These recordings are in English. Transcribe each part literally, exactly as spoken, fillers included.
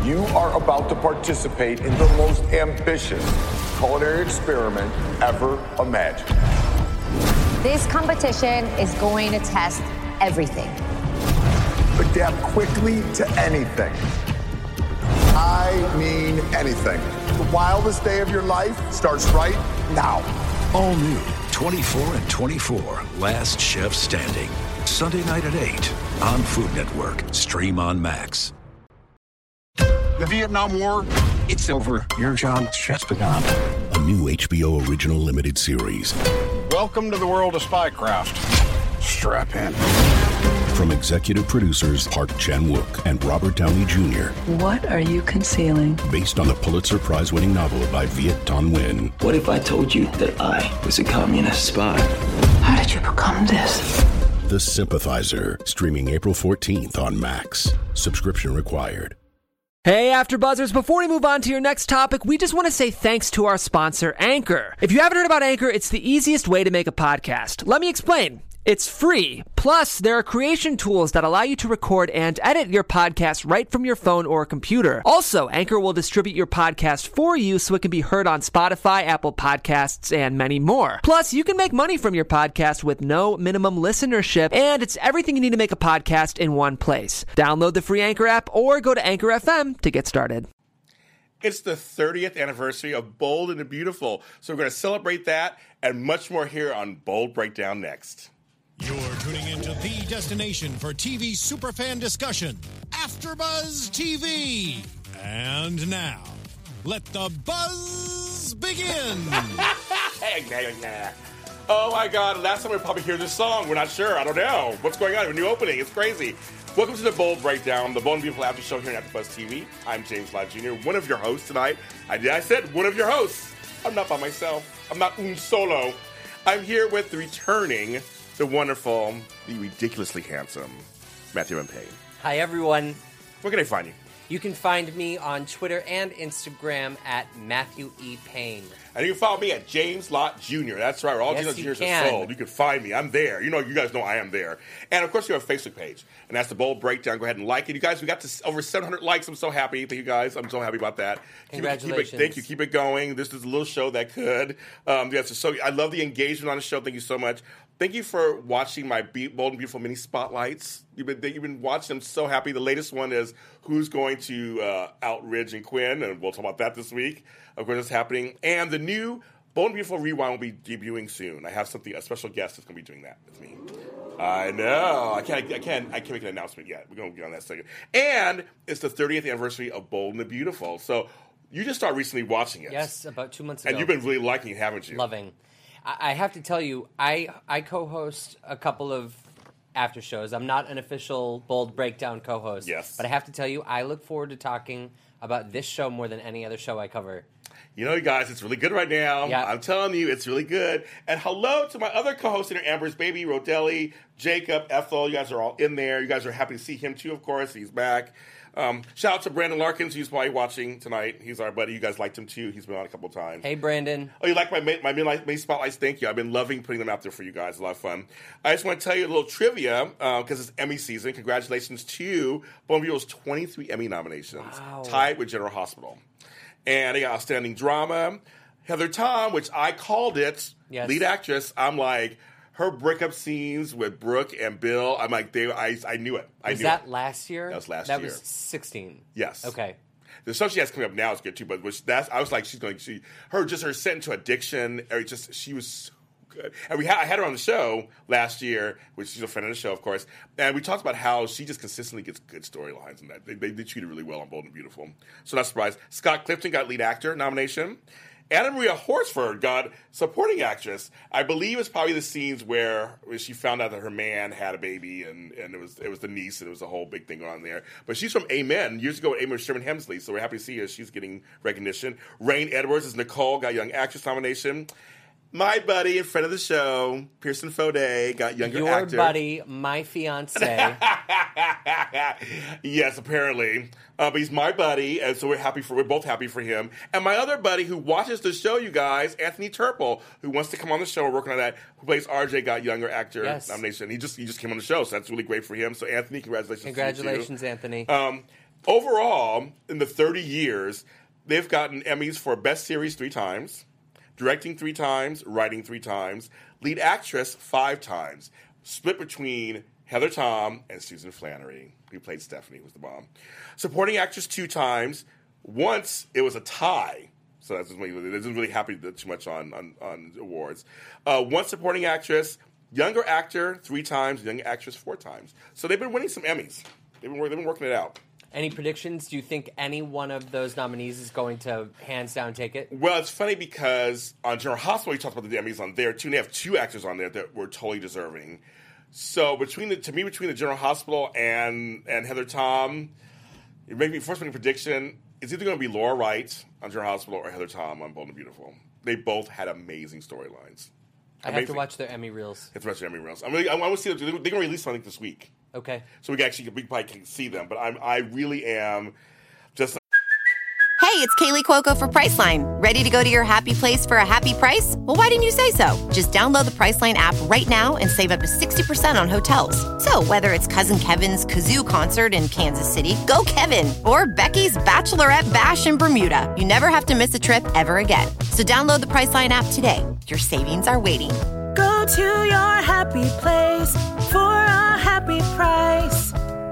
You are about to participate in the most ambitious culinary experiment ever imagined. This competition is going to test everything. Adapt quickly to anything. I mean anything. The wildest day of your life starts right now. All new, twenty-four and twenty-four, Last Chef Standing. Sunday night at eight on Food Network. Stream on Max. The Vietnam War, it's over. Your job has just begun. A new H B O original limited series. Welcome to the world of spycraft. Strap in. From executive producers Park Chan-wook and Robert Downey Junior What are you concealing? Based on the Pulitzer Prize-winning novel by Viet Thanh Nguyen. What if I told you that I was a communist spy? How did you become this? The Sympathizer, streaming April fourteenth on Max. Subscription required. Hey, AfterBuzzers, before we move on to your next topic, we just want to say thanks to our sponsor, Anchor. If you haven't heard about Anchor, it's the easiest way to make a podcast. Let me explain. It's free. Plus, there are creation tools that allow you to record and edit your podcast right from your phone or computer. Also, Anchor will distribute your podcast for you so it can be heard on Spotify, Apple Podcasts, and many more. Plus, you can make money from your podcast with no minimum listenership, and it's everything you need to make a podcast in one place. Download the free Anchor app or go to Anchor F M to get started. It's the thirtieth anniversary of Bold and the Beautiful, so we're going to celebrate that and much more here on Bold Breakdown next. You're tuning into the destination for T V superfan discussion, AfterBuzz T V. And now, let the buzz begin. Oh my God! Last time we probably hear this song. We're not sure. I don't know what's going on. A new opening. It's crazy. Welcome to the Bold Breakdown, the Bold and Beautiful After Show here on AfterBuzz T V. I'm James Lott Junior, one of your hosts tonight. I did. I said one of your hosts. I'm not by myself. I'm not un solo. I'm here with the returning, the wonderful, the ridiculously handsome Matthew M. Payne. Hi, everyone. Where can I find you? You can find me on Twitter and Instagram at Matthew E. Payne. And you can follow me at James Lott Junior That's right. Where all yes, James Juniors can. are sold. You can find me. I'm there. You know, you guys know I am there. And, of course, we have a Facebook page. And that's the Bold Breakdown. Go ahead and like it. You guys, we got to over seven hundred likes. I'm so happy. Thank you, guys. I'm so happy about that. Congratulations. Keep it, thank you. Keep it going. This is a little show that could. Um, yes, so I love the engagement on the show. Thank you so much. Thank you for watching my Bold and Beautiful mini spotlights. You've been, you've been watching them so happy. The latest one is who's going to uh, out Ridge and Quinn, and we'll talk about that this week. Of course, it's happening. And the new Bold and Beautiful Rewind will be debuting soon. I have something, a special guest that's going to be doing that with me. I know. I can't. I can't. I can't make an announcement yet. We're going to get on that second. And it's the thirtieth anniversary of Bold and the Beautiful. So you just started recently watching it. Yes, about two months ago. And you've been really liking it, haven't you? Loving. I have to tell you, I I co-host a couple of after shows. I'm not an official Bold Breakdown co-host. Yes. But I have to tell you, I look forward to talking about this show more than any other show I cover. You know, you guys, it's really good right now. Yeah. I'm telling you, it's really good. And hello to my other co-hosts in here, Amber's baby, Rodelli, Jacob, Ethel. You guys are all in there. You guys are happy to see him, too, of course. He's back. Um, shout out to Brandon Larkins. He's probably watching tonight. He's our buddy. You guys liked him, too. He's been on a couple times. Hey, Brandon. Oh, you like my my midnight main spotlights? Thank you. I've been loving putting them out there for you guys. A lot of fun. I just want to tell you a little trivia because uh, it's Emmy season. Congratulations to Bold and Beautiful's twenty-three Emmy nominations, wow. tied with General Hospital. And they got Outstanding Drama. Heather Tom, which I called it, yes. lead actress. I'm like, her breakup scenes with Brooke and Bill, I'm like, they. I, I knew it. I was knew that it. last year? That was last that year. That was sixteen. Yes. Okay. The stuff she has coming up now is good too, but which that's I was like, she's going. She her just her set into addiction. Or just she was so good. And we had I had her on the show last year, which she's a friend of the show, of course. And we talked about how she just consistently gets good storylines, and that they, they, they treat her really well on Bold and Beautiful. So not surprised. Scott Clifton got lead actor nomination. Anna Maria Horsford got supporting actress. I believe it's probably the scenes where, where she found out that her man had a baby, and, and it was it was the niece, and it was a whole big thing going on there. But she's from Amen. Years ago, Amen was Sherman Hemsley, so we're happy to see her. She's getting recognition. Rain Edwards as Nicole got Young Actress nomination. My buddy and friend of the show, Pearson Fode, got Younger Your Actor. Your buddy, my fiance. Yes, apparently. Uh, but he's my buddy, and so we're happy for we're both happy for him. And my other buddy who watches the show, you guys, Anthony Turple, who wants to come on the show. We're working on that. Who plays R J, got Younger Actor yes. nomination. He just he just came on the show, so that's really great for him. So Anthony, congratulations! Congratulations, to you too. Anthony. Um, overall, in the thirty years, they've gotten Emmys for Best Series three times, directing three times, writing three times, lead actress five times, split between Heather Tom and Susan Flannery, who played Stephanie, who was the mom. Supporting actress two times. Once it was a tie, so that doesn't really, it doesn't really happen too much on on, on awards. Uh, one supporting actress, younger actor three times, young actress four times. So they've been winning some Emmys. They've been, they've been working it out. Any predictions? Do you think any one of those nominees is going to hands down take it? Well, it's funny because on General Hospital, we talked about the Emmys on there too, and they have two actors on there that were totally deserving. So between the to me, between the General Hospital and and Heather Tom, it made me first make a prediction. It's either going to be Laura Wright on General Hospital or Heather Tom on Bold and Beautiful. They both had amazing storylines. I have to watch their Emmy reels. Have to watch their Emmy reels. I really, I want to see them. They're going to release something this week. Okay. So we can actually we probably can see them. But I'm I really am just. Hey, it's Kaylee Cuoco for Priceline. Ready to go to your happy place for a happy price? Well, why didn't you say so? Just download the Priceline app right now and save up to sixty percent on hotels. So whether it's Cousin Kevin's Kazoo Concert in Kansas City, go Kevin, or Becky's Bachelorette Bash in Bermuda, you never have to miss a trip ever again. So download the Priceline app today. Your savings are waiting. Go to your happy place for a happy price.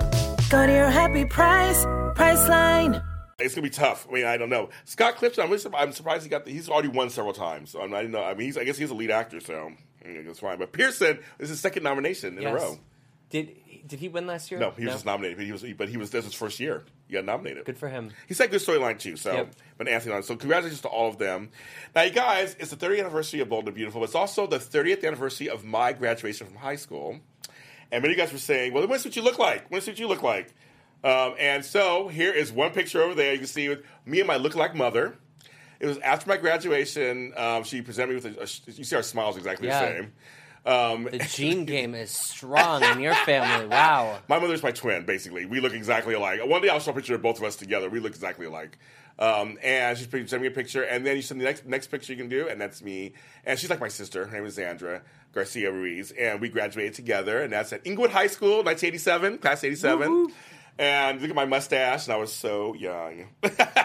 Go to your happy price, Priceline. It's gonna be tough. I mean, I don't know. Scott Clifton, I'm, really surprised, I'm surprised he got. The, he's already won several times. So I'm, I didn't know. I mean, he's, I guess he's a lead actor, so I mean, that's fine. But Pearson is his second nomination in yes. a row. Did did he win last year? No, he was no. just nominated. But he was, but he was. This was his first year. He got nominated. Good for him. He's had a good storyline too. So, yep. but Anthony on. So, congratulations to all of them. Now, you guys, it's the thirtieth anniversary of Bold and Beautiful. But it's also the thirtieth anniversary of my graduation from high school. And many of you guys were saying, "Well, what's what you look like? What's what you look like?" Um, and so here is one picture over there. You can see with me and my look-alike mother. It was after my graduation. Um, she presented me with a, a. You see our smiles exactly yeah. the same. Um, the gene game is strong in your family. Wow. My mother's my twin, basically. We look exactly alike. One day I'll show a picture of both of us together. We look exactly alike. Um, and she sent me a picture, and then you send the next next picture you can do, and that's me. And she's like my sister. Her name is Zandra Garcia Ruiz, and we graduated together, and that's at Inglewood High School, nineteen eighty-seven, class eighty-seven. Woo-hoo. And look at my mustache, and I was so young. I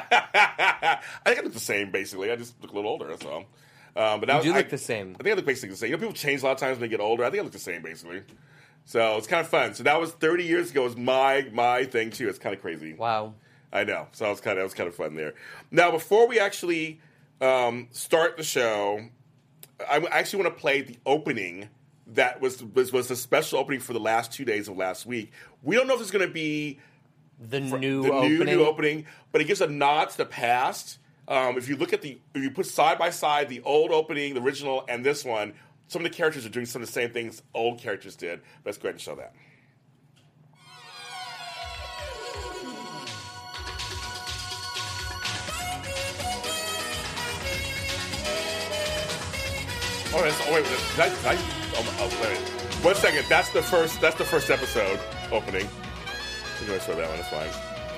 think I look the same, basically. I just look a little older, that's all. Um, but you was, do look I, the same. I think I look basically the same. You know, people change a lot of times when they get older. I think I look the same, basically. So it's kind of fun. So that was thirty years ago. It was my my thing, too. It's kind of crazy. Wow. I know. So it was kind of, it was kind of fun there. Now, before we actually um, start the show, I actually want to play the opening that was, was was the special opening for the last two days of last week. We don't know if it's going to be the new the opening. new new opening, but it gives a nod to the past. Um, if you look at the, if you put side by side the old opening, the original, and this one, some of the characters are doing some of the same things old characters did. Let's go ahead and show that. Oh, that's, oh wait, did I, did I, oh, oh, wait, one second. That's the first. That's the first episode opening. We're gonna show that one. It's fine.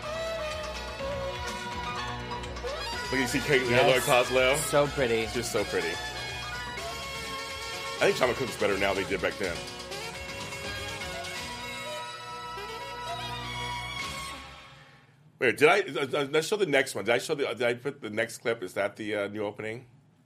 Look, you see Kate yes. Kozlow. So pretty. It's just so pretty. I think Tom Cook's better now than they did back then. Wait, did I? Did I show the next one? Did I show the? Did I put the next clip? Is that the uh, new opening?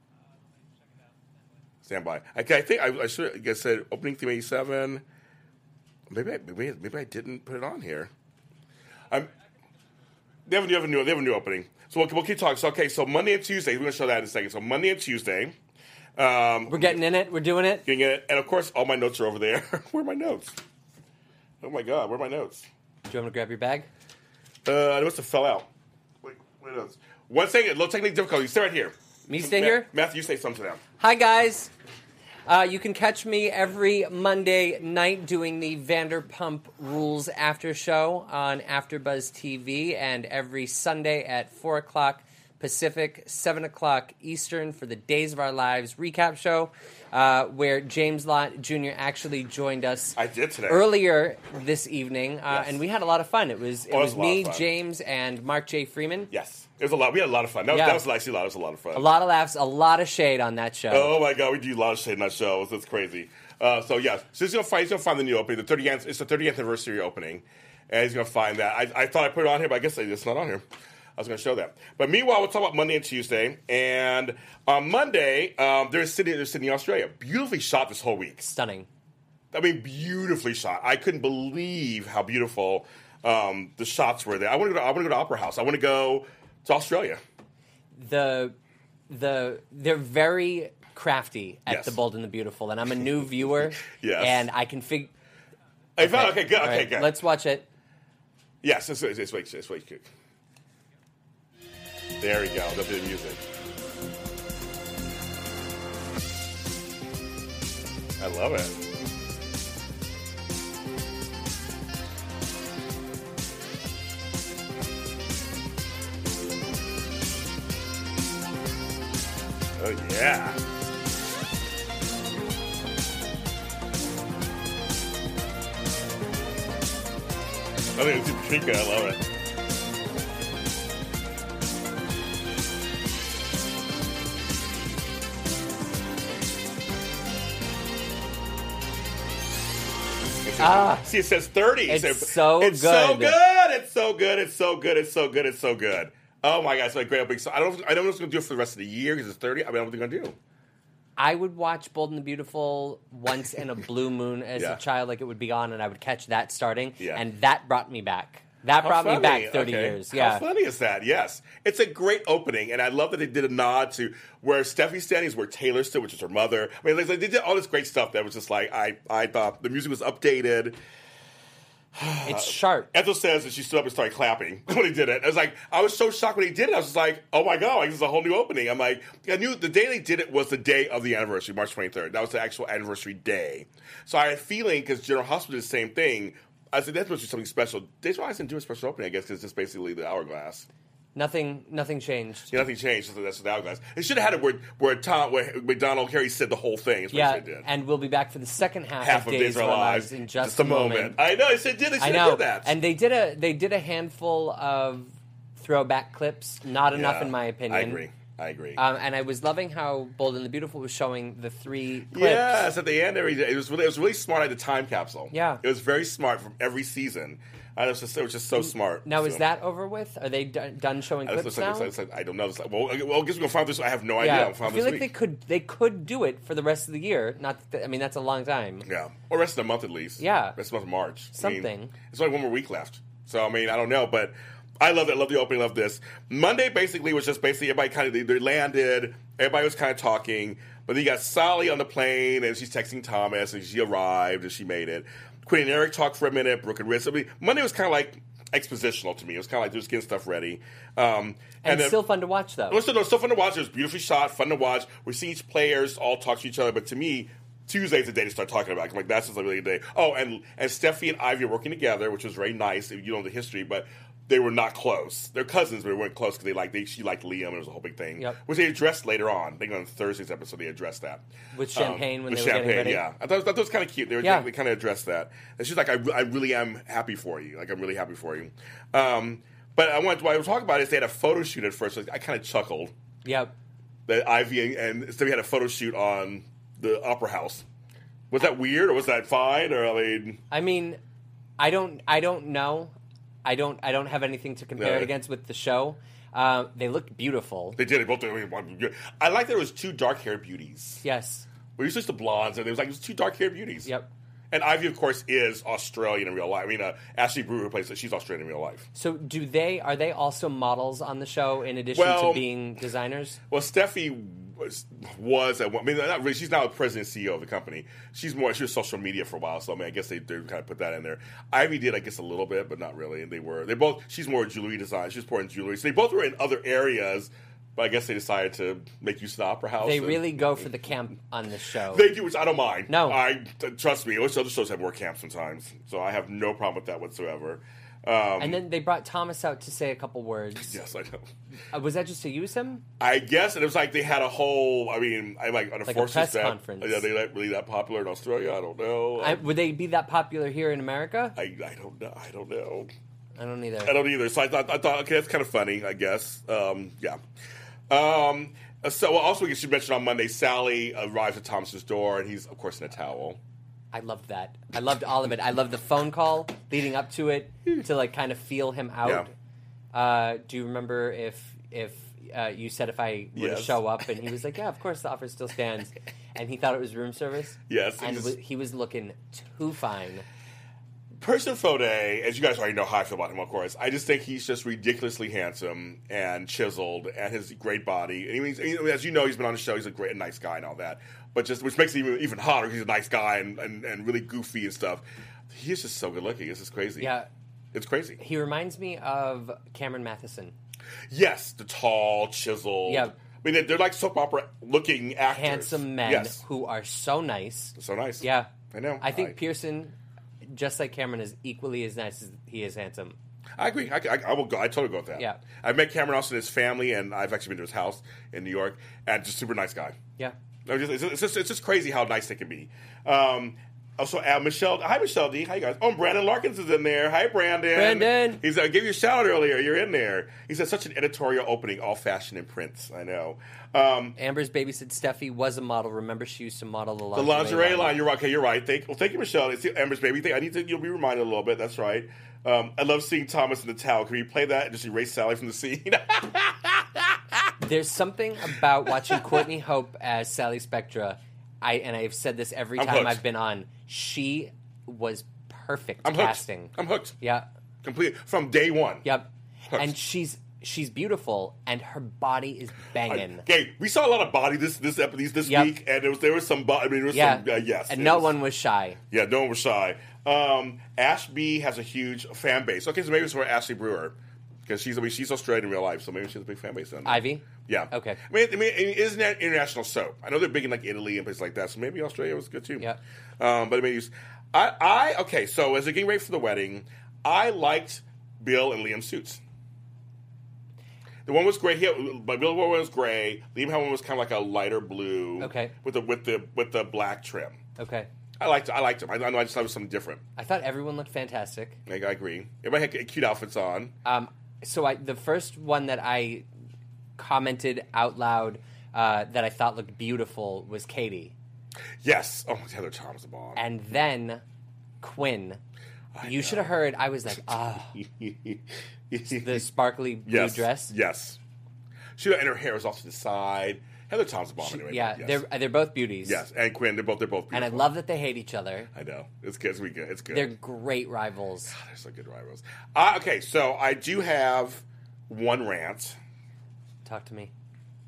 Stand by. Okay, I think I, I should. Like I said, opening theme eighty-seven. Maybe I, maybe maybe I didn't put it on here. I'm. They have a new, they have a new, they have a new opening. So we'll, we'll keep talking. So okay, so Monday and Tuesday. We're going to show that in a second. So Monday and Tuesday. Um, We're getting in it. We're doing it. Getting in it, and of course, all my notes are over there. Where are my notes? Oh my God, where are my notes? Do you want me to grab your bag? Uh, I must have fell out. Wait, wait, notes. One second. Low technical difficulty. Stay right here. Me stay Ma- here. Matthew, you say something to them. Hi guys. Uh, you can catch me every Monday night doing the Vanderpump Rules after show on AfterBuzz T V, and every Sunday at four o'clock Pacific, seven o'clock Eastern for the Days of Our Lives recap show, uh, where James Lott Junior actually joined us I did today. earlier this evening, uh, Yes. and we had a lot of fun. It was it Oh, it was, was a lot me, of fun. James, and Mark J. Freeman. Yes. It was a lot. We had a lot of fun. That was, Yeah. that was actually a lot. It was a lot of fun. A lot of laughs, a lot of shade on that show. Oh my God, we do a lot of shit in that show. It's crazy. Uh, so yeah, so he's gonna find he's gonna find the new opening. The thirtieth it's the thirtieth anniversary opening, and he's going to find that. I, I thought I put it on here, but I guess it's not on here. I was going to show that. But meanwhile, we'll talk about Monday and Tuesday. And on Monday, um, they're in Sydney, they're Sydney, Australia. Beautifully shot this whole week. Stunning. I mean, beautifully shot. I couldn't believe how beautiful um, the shots were there. I want to go to, I want to go to Opera House. I want to go to Australia. The the they're very crafty at Yes. The Bold and the Beautiful, and I'm a new viewer. Yes. And I can figure. Okay. okay, good. All Okay, right, good. Let's watch it. Yes, it's, it's, it's, it's, it's, it's, it's, there we go. They'll do the music. I love it. Oh, yeah. I think it's super tricky. I love it. Ah, see, it says thirty. It's so, so it's good. so good. It's so good. It's so good. It's so good. It's so good. Oh my God! It's like great opening. So I don't. I don't know what it's going to do for the rest of the year because it's thirty. I mean, I don't know what they're going to do. I would watch Bold and the Beautiful once in a blue moon as Yeah. a child, like it would be on, and I would catch that starting, Yeah. and that brought me back. That How brought funny. me back thirty Okay. years. Yeah. How funny is that? Yes. It's a great opening, and I love that they did a nod to where Steffi's standing is where Taylor stood, which is her mother. I mean, like, they did all this great stuff that was just like, I, I thought the music was updated. It's sharp. Ethel says that she stood up and started clapping when he did it. I was like, I was so shocked when he did it. I was just like, oh my God, like, this is a whole new opening. I'm like, I knew the day they did it was the day of the anniversary, March twenty-third. That was the actual anniversary day. So I had a feeling, because General Hospital did the same thing, I said, that must be something special. They tried to do a special opening, I guess, because it's just basically the hourglass. Nothing, nothing changed. Yeah, nothing changed. So that's the hourglass. They should have had it where, where Tom, where McDonald Carey said the whole thing. Is what Yeah, they did. and we'll be back for the second half, Half of Days of Our Lives in just, Just a moment. I know. They said did. They I should know, have did that. and they did a they did a handful of throwback clips. Not enough, Yeah, in my opinion. I agree. I agree. Um, and I was loving how Bold and the Beautiful was showing the three clips. Yes, at the end, every it was really, it was really smart at the time capsule. Yeah. It was very smart from every season. And it was just, it was just so smart. Now, so. is that over with? Are they done, done showing Uh, clips it's like- now? it's like- it's like- I don't know. It's like, well, I- well, I guess we're gonna find this. I have no idea. yeah, I'll I find feel this like week. they could they could do it for the rest of the year. Not, that, I mean, that's a long time. Yeah, or rest of the month at least. Yeah. rest of the month of March. I Something. mean, it's only one more week left. So I mean, I don't know, but I love it. I love the opening. Love this. Monday basically was just basically everybody kind of they, they landed. Everybody was kind of talking, but then you got Sally on the plane and she's texting Thomas and she arrived and she made it. Quinn and Eric talked for a minute. Brooke and Riz. I mean, Monday was kind of like expositional to me. It was kind of like just getting stuff ready. Um, And, then, still fun to watch, though. it was still, it was still fun to watch. It was beautifully shot, fun to watch. We're seeing each players all talk to each other, but to me, Tuesday's the day to start talking about it. I'm like, that's just a really good day. Oh, and, and Steffi and Ivy are working together, which was very nice. You know the history, but they were not close. They're cousins, but they weren't close because they like they she liked Liam, and it was a whole big thing. Yep. Which they addressed later on. I think on Thursday's episode they addressed that With champagne Um, when with they were champagne, getting ready? Yeah, I thought, I thought that was kind of cute. They, were, Yeah. they, kind of addressed that, and she's like, I, re- I really am happy for you. Like I'm really happy for you. Um, but I wanted what I was talking about is they had a photo shoot at first. So I kind of chuckled. Yep. That Ivy and, and Steffi had a photo shoot on the Opera House. Was that weird or was that fine? Or I mean, I mean, I don't, I don't know. I don't, I don't have anything to compare No. it against with the show. Uh, they looked beautiful. they did it both. I mean, I like that it was two dark haired beauties. Yes. We're used to blondes, and it was like it was two dark haired beauties. Yep. And Ivy, of course, is Australian in real life. I mean, uh, Ashley Brewer plays it. She's Australian in real life. So, do they are they also models on the show in addition Well- to being designers? Well, Steffi was, was at one, I mean, not really. She's now the president and C E O of the company. She's more, she was social media for a while, so I mean, I guess they, they kind of put that in there. Ivy did, I guess, a little bit, but not really. And they were, they both, she's more jewelry design. She's more in jewelry. So they both were in other areas, but I guess they decided to make use of the Opera House. They and- really go for the camp on this show. They do, which I don't mind. No. I, trust me, other shows have more camp sometimes, so I have no problem with that whatsoever. Um, and then they brought Thomas out to say a couple words. yes, I know. Uh, was that just to use him? I guess, and it was like they had a whole. I mean, I like on a Like a forces press that, conference. Yeah, they like really that popular in Australia. I don't know. I, would they be that popular here in America? I, I don't know. I don't know. I don't either. I don't either. So I thought, I thought, okay, that's kind of funny. I guess. Um, yeah. Um, so well, also we should mention on Monday, Sally arrives at Thomas's door, and he's of course in a towel. I loved that. I loved all of it. I loved the phone call leading up to it to like kind of feel him out. Yeah. Uh, do you remember if if uh, you said if I were yes. to show up and he was like, yeah, of course the offer still stands, and he thought it was room service? Yes. And was, he was looking too fine. Person Fode, as you guys already know how I feel about him, of course. I just think he's just ridiculously handsome and chiseled, and his great body. And he means, as you know, he's been on the show. He's a great, and nice guy, and all that. But just which makes it even, even hotter. He's a nice guy and, and, and really goofy and stuff. He's just so good looking. It's just crazy. Yeah, it's crazy. He reminds me of Cameron Matheson. Yes, the tall, chiseled. Yeah. I mean, they're, they're like soap opera looking actors. Handsome men yes. who are so nice. So nice. Yeah, I know. I think I, Pearson, just like Cameron, is equally as nice as he is handsome. I agree. I, I, I will go. I totally go with that. Yeah. I've met Cameron Austin and his family, and I've actually been to his house in New York, and just super nice guy. Yeah. It's just, it's just, it's just crazy how nice they can be. Um, also, uh, Michelle. Hi, Michelle D. How you guys? Oh, Brandon Larkins is in there. Hi, Brandon. Brandon. He's I uh, gave you a shout out earlier. You're in there. He said such an editorial opening, all fashion and prints. I know. Um, Amber's babysit Steffi was a model. Remember, she used to model the lingerie, the lingerie line. line. You're right. Okay, you're right. Thank, well, thank you, Michelle. It's the Amber's baby thing. I need to. You'll be reminded a little bit. That's right. Um, I love seeing Thomas in the towel. Can we play that and just erase Sally from the scene? There's something about watching Courtney Hope as Sally Spectra. I and I've said this every I'm time hooked. I've been on. She was perfect I'm casting. Hooked. I'm hooked. Yeah, complete from day one. Yep, hooked. And she's she's beautiful, and her body is banging. Okay, we saw a lot of body this this episode this yep. week, and there was there was some body. I mean, there was yeah. some uh, yes, and no was, one was shy. Yeah, no one was shy. Um, Ash B has a huge fan base. Okay, so maybe it's for Ashley Brewer because she's I mean she's Australian in real life, so maybe she has a big fan base. Then Ivy. Yeah. Okay. I mean, I mean, it is an international soap. I know they're big in like Italy and places like that, so maybe Australia was good too. Yeah. Um, but I mean, I, I okay. So as they're getting ready for the wedding, I liked Bill and Liam's suits. The one was gray. He had, but Bill one was gray. Liam had one was kind of like a lighter blue. Okay. With the with the with the black trim. Okay. I liked I liked him. I, I know I just thought it was something different. I thought everyone looked fantastic. I, I agree. Everybody had cute outfits on. Um. So I the first one that I commented out loud uh, that I thought looked beautiful was Katie. Yes. Oh, Heather Tom's the bomb. And then Quinn. I you should have heard. I was like, ah, the sparkly blue yes. dress. Yes. She and her hair was off to the side. Heather Tom's the bomb she, anyway. Yeah, yes. they're they're both beauties. Yes, and Quinn, they're both they're both beautiful. And I love that they hate each other. I know it's good. It's good. It's good. They're great rivals. God, they're so good rivals. Uh, okay, so I do have one rant. Talk to me.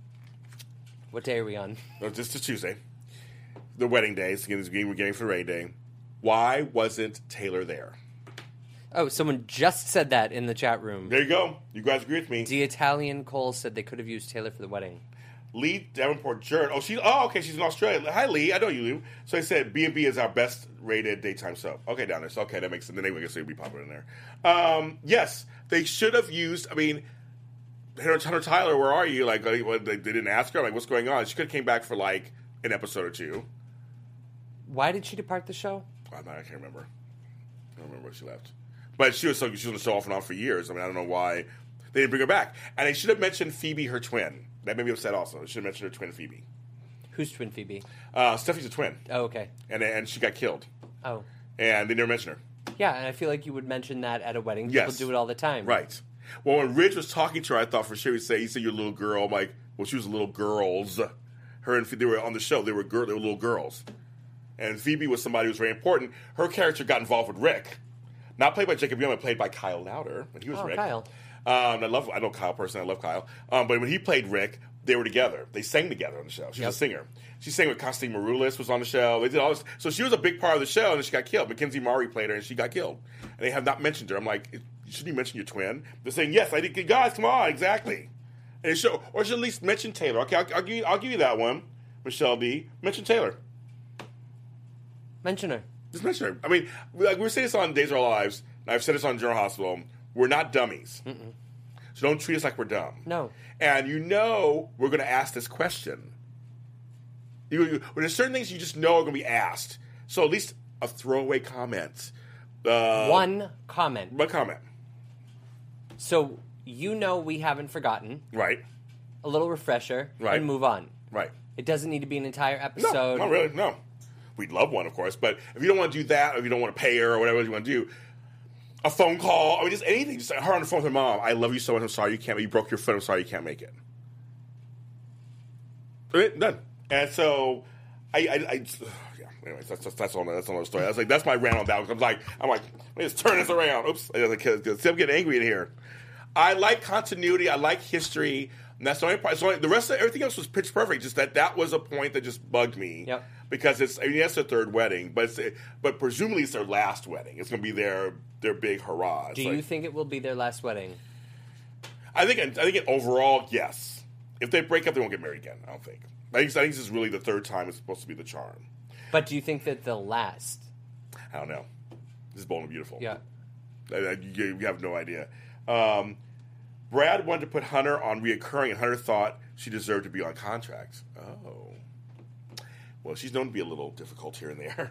What day are we on? No, just a Tuesday. The wedding day. So again, we're getting for the wedding day. Why wasn't Taylor there? Oh, someone just said that in the chat room. There you go. You guys agree with me. The Italian Cole said they could have used Taylor for the wedding. Lee Davenport Jern. Oh, she. Oh, okay. She's in Australia. Hi, Lee. I know you, Lee. So they said B and B is our best rated daytime soap. Okay, down there. So okay, that makes sense. Then they guess they'd be popular in there. Um, yes, they should have used. I mean, Hunter Tyler, where are you? Like, like what, they didn't ask her. Like, what's going on? She could have came back for like an episode or two. Why did she depart the show? I'm not, I can't remember. I don't remember when she left. But she was so she was on the show off and on for years. I mean, I don't know why they didn't bring her back. And they should have mentioned Phoebe, her twin. That made me upset also. They should have mentioned her twin, Phoebe. Who's twin Phoebe? Uh, Steffi's a twin. Oh, okay. And and she got killed. Oh. And they never mentioned her. Yeah, and I feel like you would mention that at a wedding. Yes. People do it all the time. Right. Well, when Ridge was talking to her, I thought for sure he'd say, he said, you're a little girl. I'm like, well, she was a little girls. Her and Phoebe, they were on the show. They were, girl, they were little girls. And Phoebe was somebody who was very important. Her character got involved with Rick. Not played by Jacob Young, but played by Kyle Lauder. When he was oh, Rick. Kyle. Um, I love. I know Kyle personally. I love Kyle. Um, but when he played Rick, they were together. They sang together on the show. She's yep. a singer. She sang with Constantine Maroulis was on the show. They did all this. So she was a big part of the show, and then she got killed. Mackenzie Maury played her, and she got killed. And they have not mentioned her. I'm like, shouldn't you mention your twin? They're saying, yes, I did. Guys, come on, exactly. And it show, or should at least mention Taylor. Okay, I'll, I'll give you. I'll give you that one, Michelle D. Mention Taylor. Mention her. Just mention her. I mean, like we were saying this on Days of Our Lives, and I've said this on General Hospital. We're not dummies. Mm-mm. So don't treat us like we're dumb. No. And you know we're going to ask this question. You, you, when there's certain things you just know are going to be asked. So at least a throwaway comment. Uh, one comment. One comment. So you know we haven't forgotten. Right. A little refresher. Right. And move on. Right. It doesn't need to be an entire episode. No, not really, no. we'd love one, of course. But if you don't want to do that, or if you don't want to pay her or whatever you want to do, a phone call, I mean, just anything. Just her on the phone with her mom. I love you so much. I'm sorry you can't. You broke your foot. I'm sorry you can't make it. Okay, done. And so, I, I, I yeah. Anyways, that's that's, that's all. That's another story. That's like that's my rant on that. I'm like, I'm like, let me just turn this around. Oops, I like, see, I'm getting angry in here. I like continuity. I like history. And that's the only part. So the rest of everything else was pitch perfect. Just that that was a point that just bugged me. Yep. Because it's, I mean, that's their third wedding, but it's, but presumably it's their last wedding. It's going to be their their big hurrah. It's Do like, you think it will be their last wedding? I think I think it, overall, yes. If they break up, they won't get married again. I don't think. I think, I think this is really the third time it's supposed to be the charm. But do you think that they'll last? I don't know. This is bold and beautiful. Yeah. I, I, you, you have no idea. Um, Brad wanted to put Hunter on reoccurring, and Hunter thought she deserved to be on contract. Oh. Well, she's known to be a little difficult here and there.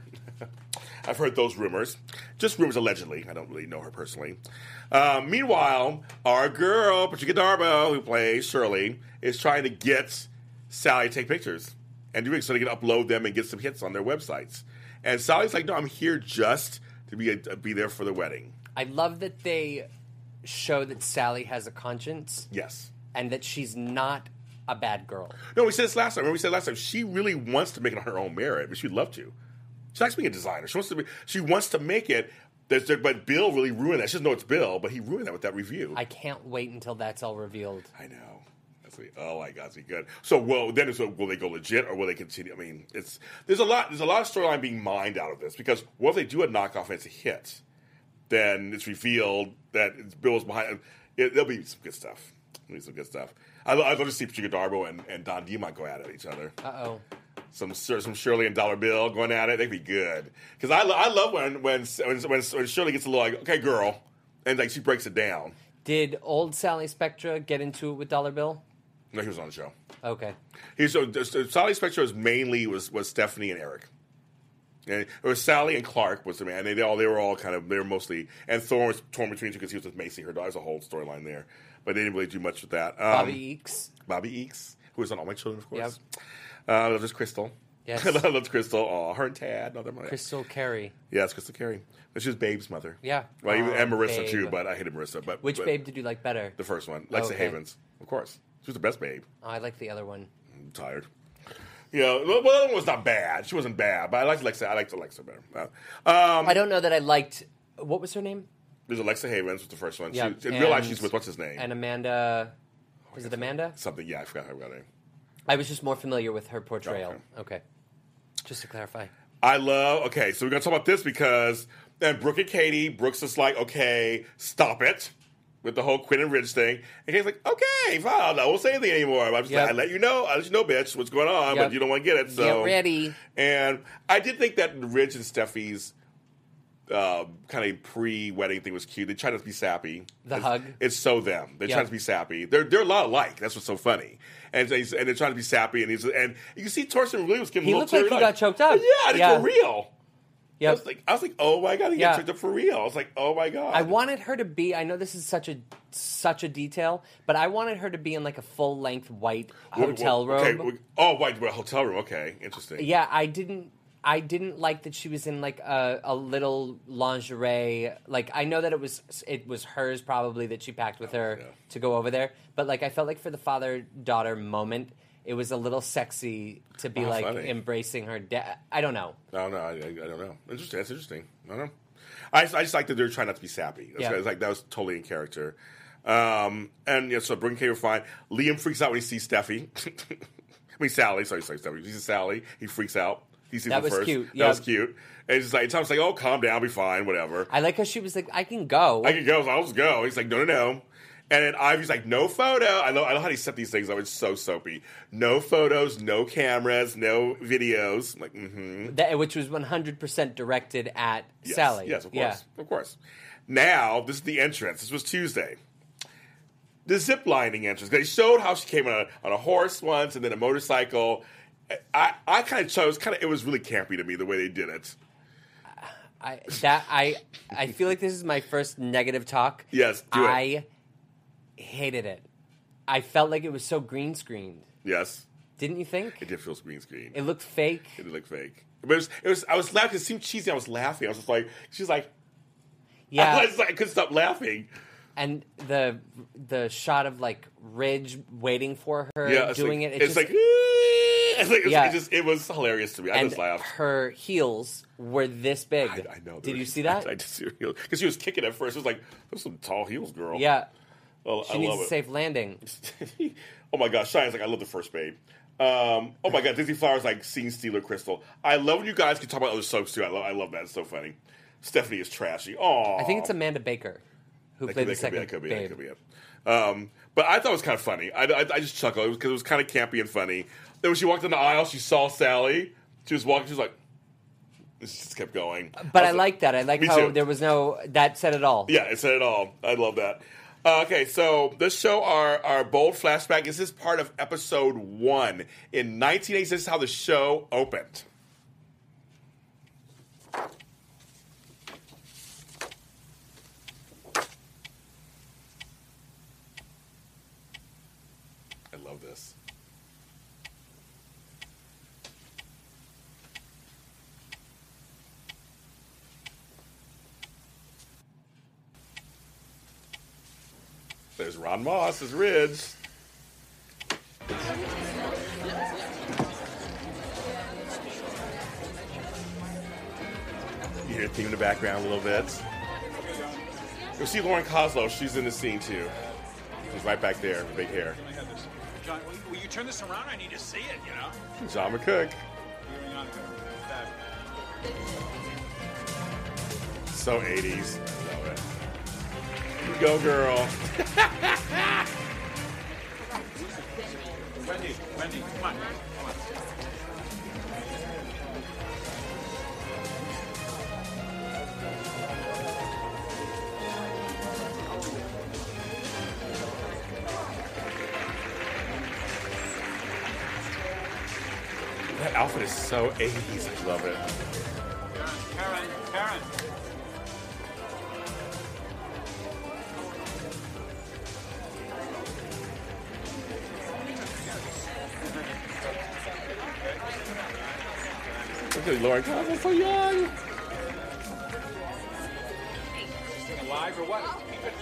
I've heard those rumors. Just rumors allegedly. I don't really know her personally. Uh, meanwhile, our girl, Patricia Darbo, who plays Shirley, is trying to get Sally to take pictures and do it so they can upload them and get some hits on their websites. And Sally's like, no, I'm here just to be, a, be there for the wedding. I love that they show that Sally has a conscience. Yes. And that she's not a bad girl. No, we said this last time. Remember we said last time, she really wants to make it on her own merit, but she'd love to. She likes being a designer. She wants to be, she wants to make it, but Bill really ruined that. She doesn't know it's Bill, but he ruined that with that review. I can't wait until that's all revealed. I know. That's what, oh my God, it's good. So, well, then it's, will they go legit or will they continue? I mean, it's there's a lot. There's a lot of storyline being mined out of this because what if they do a knockoff and it's a hit? Then it's revealed that it's Bill's behind. It, there'll be some good stuff. There'll be some good stuff. I I'd love to see Patricia Darbo and, and Don Diamont go at it each other. Uh oh. Some some Shirley and Dollar Bill going at it. They'd be good because I, I love when when, when when when Shirley gets a little like, okay, girl, and like she breaks it down. Did old Sally Spectra get into it with Dollar Bill? No, he was on the show. Okay. He's so, so Sally Spectra was mainly was was Stephanie and Eric. And it was Sally and Clark was the man. They, they all they were all kind of they were mostly and Thorne was torn between two because he was with Macy. Her daughter. There's a whole storyline there, but they didn't really do much with that. Um, Bobby Eakes. Bobby Eakes, who was on All My Children, of course. Yep. Uh, I love this Crystal. Yes. I love Crystal. Oh, her and Tad. No, Crystal Carey. Yeah, it's Crystal Carey. She was Babe's mother. Yeah. Well, even, Oh, and Marissa Babe. too, but I hated Marissa. But Which but Babe did you like better? The first one, Lexa Okay. Havens, of course. She was the best Babe. Oh, I like the other one. I'm tired. Yeah, well, the other one was not bad. She wasn't bad, but I liked Alexa. I liked Alexa better. Uh, um, I don't know that I liked. What was her name? There's Alexa Havens was the first one. Yeah, She, in real life, and- she's with what's his name? And Amanda. Was it Amanda? Something. Yeah, I forgot her name. I was just more familiar with her portrayal. Okay. Just to clarify. I love. Okay, so we're gonna talk about this because then Brooke and Katie. Brooks is like, okay, stop it with the whole Quinn and Ridge thing. And Katie's like, okay, fine, I won't say anything anymore. I'm just Yep. like, I let you know, I let you know, bitch, what's going on, Yep. but you don't want to get it. So Get ready. And I did think that Ridge and Steffi's uh, kind of pre-wedding thing was cute. They tried not to be sappy. The it's, hug. It's so them. They Yep. try to be sappy. They're they're a lot alike. That's what's so funny. And he's, and they're trying to be sappy. And he's and you can see Torsten really was getting He a looked little like he teary-eyed. got choked up. Yeah, and Yeah. for real. Yep. I was like, I was like, oh my god, he Yeah. got choked up for real. I was like, oh my god. I wanted her to be. I know this is such a such a detail, but I wanted her to be in like a full length white What- hotel what- okay, robe. we- oh, white well, hotel room. Okay, interesting. Yeah, I didn't. I didn't like that she was in like a, a little lingerie. Like I know that it was it was hers probably that she packed with her yeah. to go over there. But like I felt like for the father daughter moment, it was a little sexy to be Oh, like funny. embracing her dad. I don't know. No, no, I, I, I don't know. Interesting. That's interesting. I don't know. I just, I just like that they're trying not to be sappy. That's Yeah. kind of like that was totally in character. Um, and yeah, so Brooke and Kate were fine. Liam freaks out when he sees Steffi. I mean Sally. Sorry, sorry, Steffi. He sees Sally. He freaks out. He sees That her was first. cute. That Yeah. was cute. And it's just like Tom's like, oh, calm down, be fine, whatever. I like how she was like, I can go. I can go. So I'll just go. He's like, no, no, no. And then Ivy's like, no photo. I love, I love how he set these things up. It's so soapy. No photos, no cameras, no videos. I'm like, mm-hmm. That, which was one hundred percent directed at Yes, Sally. Yes, of course. Yeah. Of course. Now, this is the entrance. This was Tuesday. The zip lining entrance. They showed how she came on a, on a horse once and then a motorcycle. I, I kind of chose, kind of, it was really campy to me the way they did it. I that I I feel like this is my first negative talk. Yes, do it. I hated it. I felt like it was so green screened. Yes. Didn't you think? It did feel green screen. It looked fake. It did look fake. But it was, it was I was laughing. It seemed cheesy. I was laughing. I was just like, she's like, yeah. I, was like, I couldn't stop laughing. And the the shot of like Ridge waiting for her yeah, doing like, it. it it's just, like, it's like, yeah. it, just, it was hilarious to me. I and just laughed. Her heels were this big. I, I know. Did were, you see that? I, I did see her heels. Because she was kicking at first. It was like, those some tall heels, girl. Yeah. Well, she I needs love a it. safe landing. Oh my gosh, Cheyenne's like, I love the first babe. Um, oh my god, Disney Flowers like Scene Stealer Crystal. I love when you guys can talk about other soaps too. I love, I love that. It's so funny. Stephanie is trashy. Oh, I think it's Amanda Baker who that played could, the that could second be, that could be, babe. That could be it. Um, but I thought it was kind of funny. I, I, I just chuckled because it was, was kind of campy and funny. Then when she walked in the aisle, she saw Sally. She was walking. She was like, she just kept going. But I, I like that. I like Me how too. there was no that said it all. Yeah, it said it all. I love that. Uh, okay, so this show, our, our bold flashback, is this part of episode one. In nineteen eighty-six, this is how the show opened. I love this. There's Ron Moss as Ridge. You hear the theme in the background a little bit. You'll see Lauren Koslow. She's in the scene too. She's right back there with big hair. John, will you turn this around? I need to see it, you know? John McCook. So eighties. Love it. You go, girl. Wendy, Wendy, come on. Come on. That outfit is so eighties. I love it. Karen, Karen. Look at Lauren Koslow, so young. Live or what?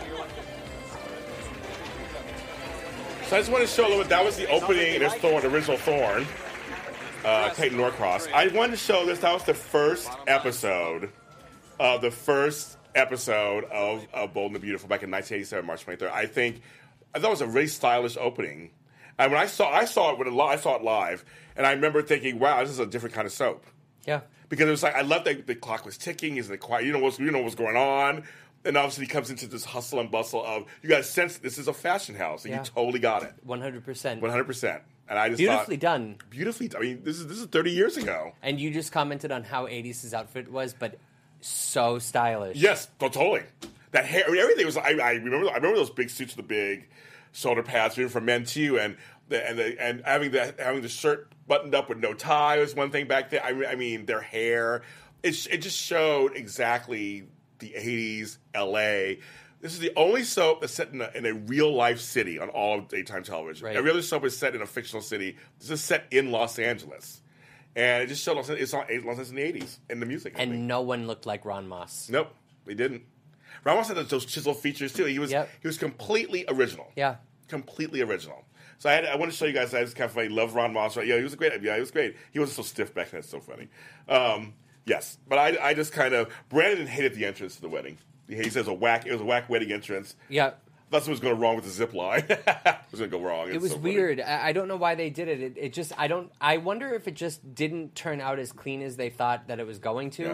So I just want to show a little bit. That was the opening. There's Thorn, original Thorn. Uh, Clayton Norcross. I wanted to show this. That was the first episode of the first episode of, of Bold and the Beautiful back in nineteen eighty-seven, March twenty-third. I think I thought it was a really stylish opening. And when I saw, I saw it when it, I saw it live, and I remember thinking, "Wow, this is a different kind of soap." Yeah, because it was like I love that the clock was ticking. Is the quiet? You know what's you know what's going on. And obviously, he comes into this hustle and bustle of you got to sense this is a fashion house, and Yeah. you totally got it. One hundred percent. One hundred percent. And I just Beautifully thought, done. Beautifully done. I mean, this is this is thirty years ago. And you just commented on how eighties his outfit was, but so stylish. Yes, to- totally. That hair, I mean, everything was. I, I remember. I remember those big suits with the big shoulder pads, even for men too, and the, and the, and having the having the shirt buttoned up with no tie was one thing back then. I, I mean, their hair. It it just showed exactly the eighties L A. This is the only soap that's set in a, in a real life city on all of daytime television. Right. Every other soap is set in a fictional city. This is set in Los Angeles, and it just showed Los Angeles, it's on Los Angeles in the eighties in the music. I And think. no one looked like Ron Moss. Nope, they didn't. Ron Moss had those chisel features too. He was Yep. he was completely original. Yeah. Completely original. So I, had, I want to show you guys that. It's kind of funny. Love Ron Moss. Right? Yeah, he was a great. Yeah, he was great. He wasn't so stiff back then. It's so funny. Um, yes, but I, I just kind of Brandon hated the entrance to the wedding. He says a whack. It was a whack wedding entrance. Yeah. That's what was going wrong with the zip line. it was going to go wrong. It It's was so funny. weird. I I don't know why they did it. it. It just, I don't, I wonder if it just didn't turn out as clean as they thought that it was going to. Yeah.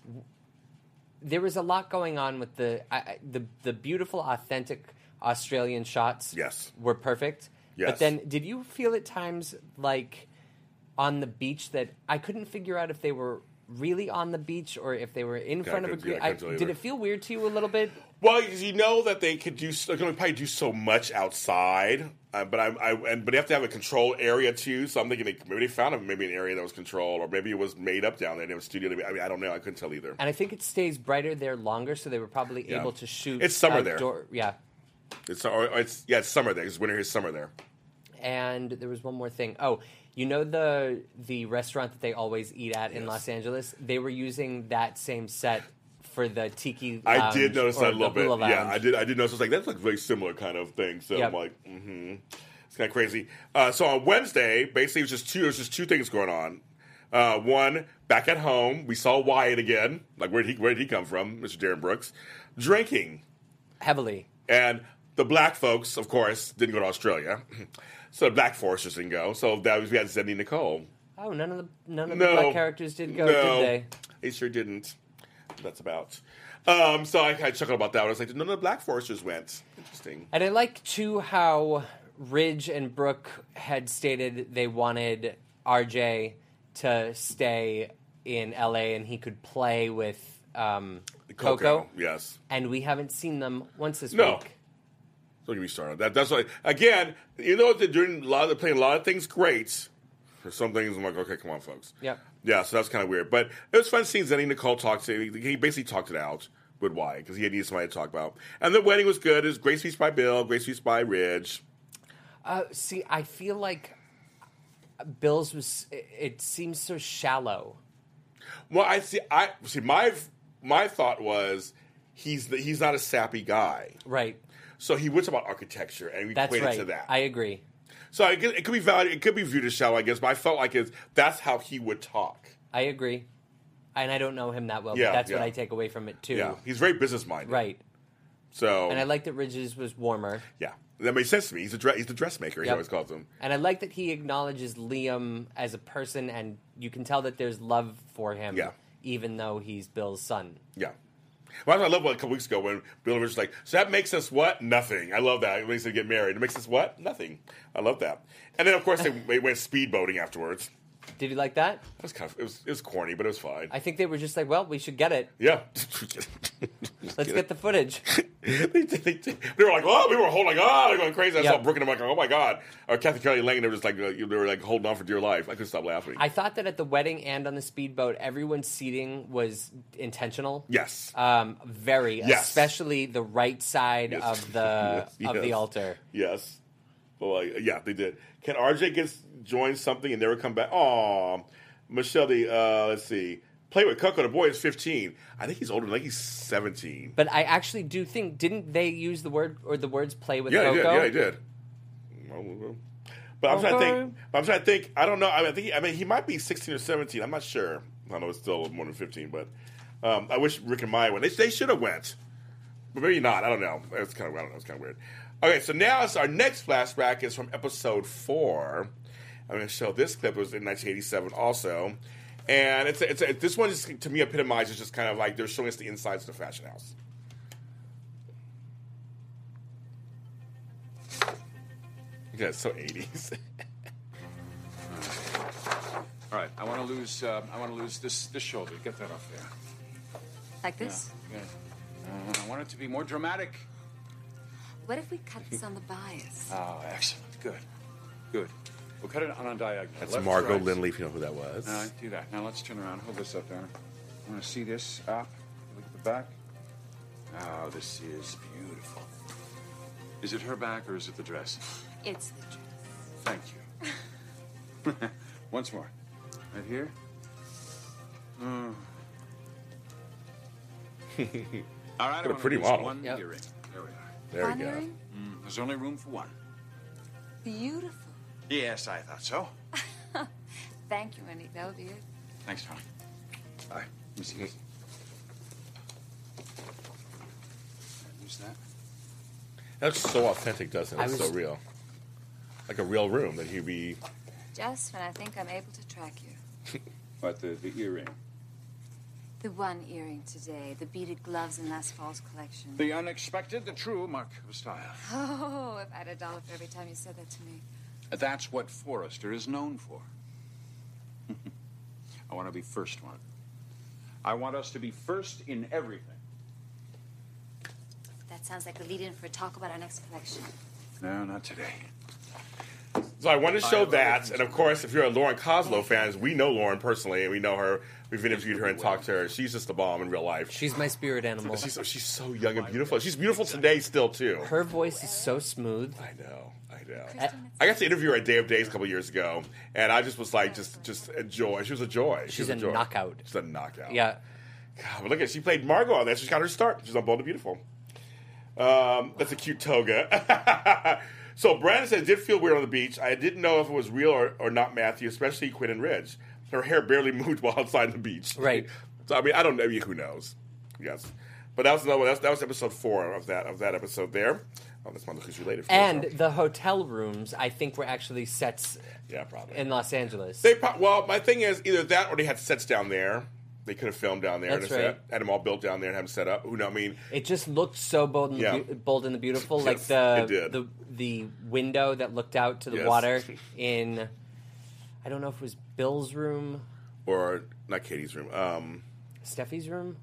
There was a lot going on with the, I, I- the, the beautiful, authentic Australian shots. Yes. Were perfect. Yes. But then, did you feel at times like on the beach that I couldn't figure out if they were really on the beach or if they were in Yeah, front I of a couldn't- yeah, green? I couldn't tell Did either. it feel weird to you a little bit? Well, you know that they could do. They're going to probably do so much outside, uh, but I, I and but they have to have a controlled area too. So I'm thinking they, maybe they found a, maybe an area that was controlled, or maybe it was made up down there. They have a studio. I mean, I don't know. I couldn't tell either. And I think it stays brighter there longer, so they were probably Yeah. able to shoot. It's summer there. outdoor- Yeah. It's or it's yeah, it's summer there. Because winter here is summer there. and there was one more thing. Oh, you know the the restaurant that they always eat at in Yes. Los Angeles? They were using that same set for the Tiki I Lounge did notice or that a the little bit. Hula Yeah, Lounge. I did. I did notice. I was like, that's like a very similar kind of thing. So Yep. I'm like, mm-hmm. It's kind of crazy. Uh, so on Wednesday, basically, it was just two. There was just two things going on. Uh, one, back at home, we saw Wyatt again. Like, where did he where did he come from, Mister Darren Brooks? Drinking heavily, and the black folks, of course, didn't go to Australia. So the black foresters didn't go. So that was we had Zeddy Nicole. Oh, none of the none of No. the black characters did go, no, did they? They sure didn't. That's about. Um, so I kind of chuckled about that. I was like, none of the black foresters went. Interesting. And I like too how Ridge and Brooke had stated they wanted R J to stay in L A and he could play with um, Coco. Coco, yes. And we haven't seen them once this No. week. Don't get me started. That, that's why, again, you know what they're doing? A lot of, they're playing a lot of things great. For some things, I'm like, okay, come on, folks. Yep. Yeah, so that's kind of weird. But it was fun seeing Zenny Nicole talk to him. He basically talked it out with Wyatt because he needed somebody to talk about. And the wedding was good. It was great speech by Bill, great speech by Ridge. Uh, see, I feel like Bill's was. It, it seems so shallow. Well, I see. I see. My my thought was he's the, he's not a sappy guy, right? So he was about architecture, and we That's equated right. to that. I agree. So I guess it could be valid. It could be viewed as shallow, I guess. But I felt like it's that's how he would talk. I agree, and I don't know him that well. Yeah, but that's what yeah. I take away from it too. Yeah, he's very business minded, Right. So And I like that Ridge's was warmer. yeah, that makes sense to me. He's a dre- he's the dressmaker. He Yep. always calls him. And I like that he acknowledges Liam as a person, and you can tell that there's love for him, Yeah. even though he's Bill's son. Yeah. Well, I love what a couple weeks ago when Bill and Rich was like, so that makes us what? Nothing. I love that. When he said get married, it makes us what? Nothing. I love that. And then, of course, they, they went speedboating afterwards. Did you like that? It was kind of, it was, it was corny, but it was fine. I think they were just like, well, we should get it. Yeah. Let's get the footage. they, they, they, they were like, oh, we were holding on, they're going crazy. I Yep. saw Brooke and I'm like, oh my God. Or Kathy Kelly Lang, they were just like, uh, they were like holding on for dear life. I couldn't stop laughing. I thought that at the wedding and on the speedboat, everyone's seating was intentional. Yes. Um, very, Yes. especially the right side Yes. of the Yes. of the Yes. altar. Yes. Well, like, yeah, they did. Can R J get join something and never come back? Aw. Michelle, the, uh, let's see. Play with Coco. The boy is fifteen. I think he's older. Like he's seventeen. But I actually do think, didn't they use the word or the words "play with Yeah, Coco"? he did. Yeah, he did. But I'm trying to think. But I'm trying to think. I don't know. I, mean, I think. He, I mean, he might be sixteen or seventeen. I'm not sure. I know it's still more than fifteen. But um, I wish Rick and Maya went. They, they should have went, but maybe not. I don't know. It's kind of. I don't know. It's kind of weird. Okay, so now it's our next flashback is from episode four. I'm going to show this clip. It was in nineteen eighty-seven also. And it's a, it's a, this one just, to me, epitomizes just kind of like they're showing us the insides of the fashion house. Yeah, it's so eighties. All right, I want to lose. Uh, I want to lose this this shoulder. Get that off there. Like this? Yeah. yeah. Uh, I want it to be more dramatic. What if we cut this on the bias? Oh, excellent. Good. Good. We'll cut it on a diagonal. That's Left to Margot right. Lindley, if you know who that was. All right, do that. Now let's turn around. Hold this up there. I want to see this up. Look at the back. Oh, this is beautiful. Is it her back or is it the dress? It's the dress. Thank you. Once more. Right here. Mm. All right, I What a want pretty to lose model. one Yep. earring. There we are. There One we go. earring? Mm, there's only room for one. Beautiful. Yes, I thought so. Thank you, Annie. That'll be it. Thanks, Tony. Bye. Let me see this. Use that. That's so authentic, doesn't it? I It's was- so real. Like a real room that he'd be. Just when I think I'm able to track you. What, the, the earring? The one earring today, the beaded gloves in last fall's collection. The unexpected, the true mark of style. Oh, if I had a dollar for every time you said that to me. That's what Forrester is known for. I want to be first one. I want us to be first in everything. That sounds like a lead-in for a talk about our next collection. No, not today. So I wanted to show that, and of course, if you're a Lauren Koslow fan, we know Lauren personally, and we know her. We've interviewed her and talked to her. She's just the bomb in real life. She's my spirit animal. She's she's so young and beautiful. She's beautiful today still too. Her voice is so smooth. I know, I know. I got to interview her at Day of Days a couple years ago, and I just was like, just just a joy. She was a joy. She She's was a, a joy. knockout. She's a knockout. Yeah. God, but look at she played Margot on that. She's got her start. She's on Bold and Beautiful. Um, that's a cute toga. So Brandon said it did feel weird on the beach. I didn't know if it was real or, or not Matthew, especially Quinn and Ridge. Her hair barely moved while outside the beach. Right. So I mean, I don't know. Who knows? Yes. But that was another one. That was, that was episode four of that of that episode there. Oh, that's one who's related. For And us, the hotel rooms, I think, were actually sets. Yeah, probably in Los Angeles. They pro- well, my thing is either that or they had sets down there. They could have filmed down there. That's and right. set, had them all built down there and had them set up. Who know? I mean, it just looked so bold and, Yeah. the, bold and the beautiful, Yes, like it the did. the the window that looked out to the Yes. water in. I don't know if it was Bill's room or not Katie's room. Um, Steffi's room.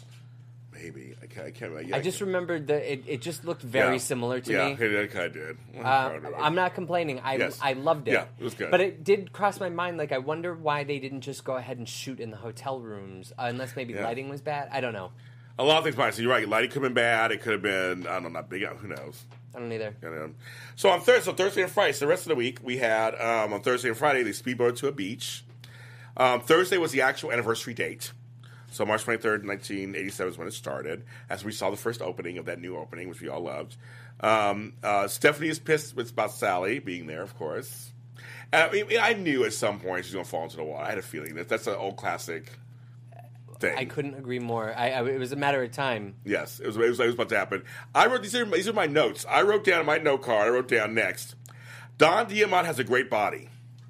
Maybe I can't. I, can't, yeah, I just remembered that it, it just looked very Yeah. similar to yeah, me. Yeah, it kind of did. Uh, I'm not complaining. I Yes. I loved it. Yeah, it was good. But it did cross my mind. Like, I wonder why they didn't just go ahead and shoot in the hotel rooms, uh, unless maybe Yeah. lighting was bad. I don't know. A lot of things. So you're right. Lighting could have been bad. It could have been. I don't know. Not big. Who knows? I don't either. You know. So on Thursday, so Thursday and Friday, so the rest of the week we had um, on Thursday and Friday they speedboated to a beach. Um, Thursday was the actual anniversary date. So March twenty-third, nineteen eighty-seven is when it started, as we saw the first opening of that new opening, which we all loved. Um, uh, Stephanie is pissed with about Sally being there, of course. And I, mean, I knew at some point she's going to fall into the water. I had a feeling that that's an old classic thing. I couldn't agree more. I, I, it was a matter of time. Yes, it was, it was. It was about to happen. I wrote these are these are my notes. I wrote down in my note card. I wrote down next. Don Diamont has a great body.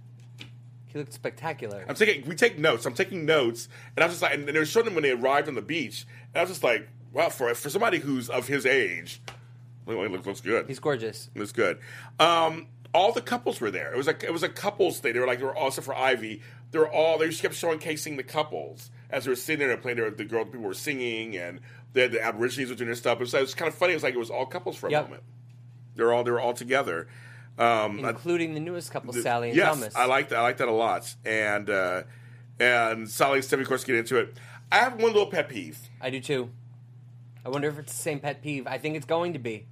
He looked spectacular. I'm taking. We take notes. I'm taking notes, and I was just like, and they were showing them when they arrived on the beach, and I was just like, wow, for for somebody who's of his age, look, look, looks good. He's gorgeous. Looks good. Um, all the couples were there. It was like it was a couples thing. They were like they were all except for Ivy. They were all. They just kept showcasing the couples as they were sitting there and playing. There, the girl people were singing, and they had the Aborigines were doing their stuff. It was, it was kind of funny. It was like it was all couples for a Yep. moment. They were all they were all together. Um, Including the newest couple, the- Sally and yes, Thomas. I like that. I like that a lot. And uh, and Sally and Stephanie, of course, get into it. I have one little pet peeve. I do too. I wonder if it's the same pet peeve. I think it's going to be.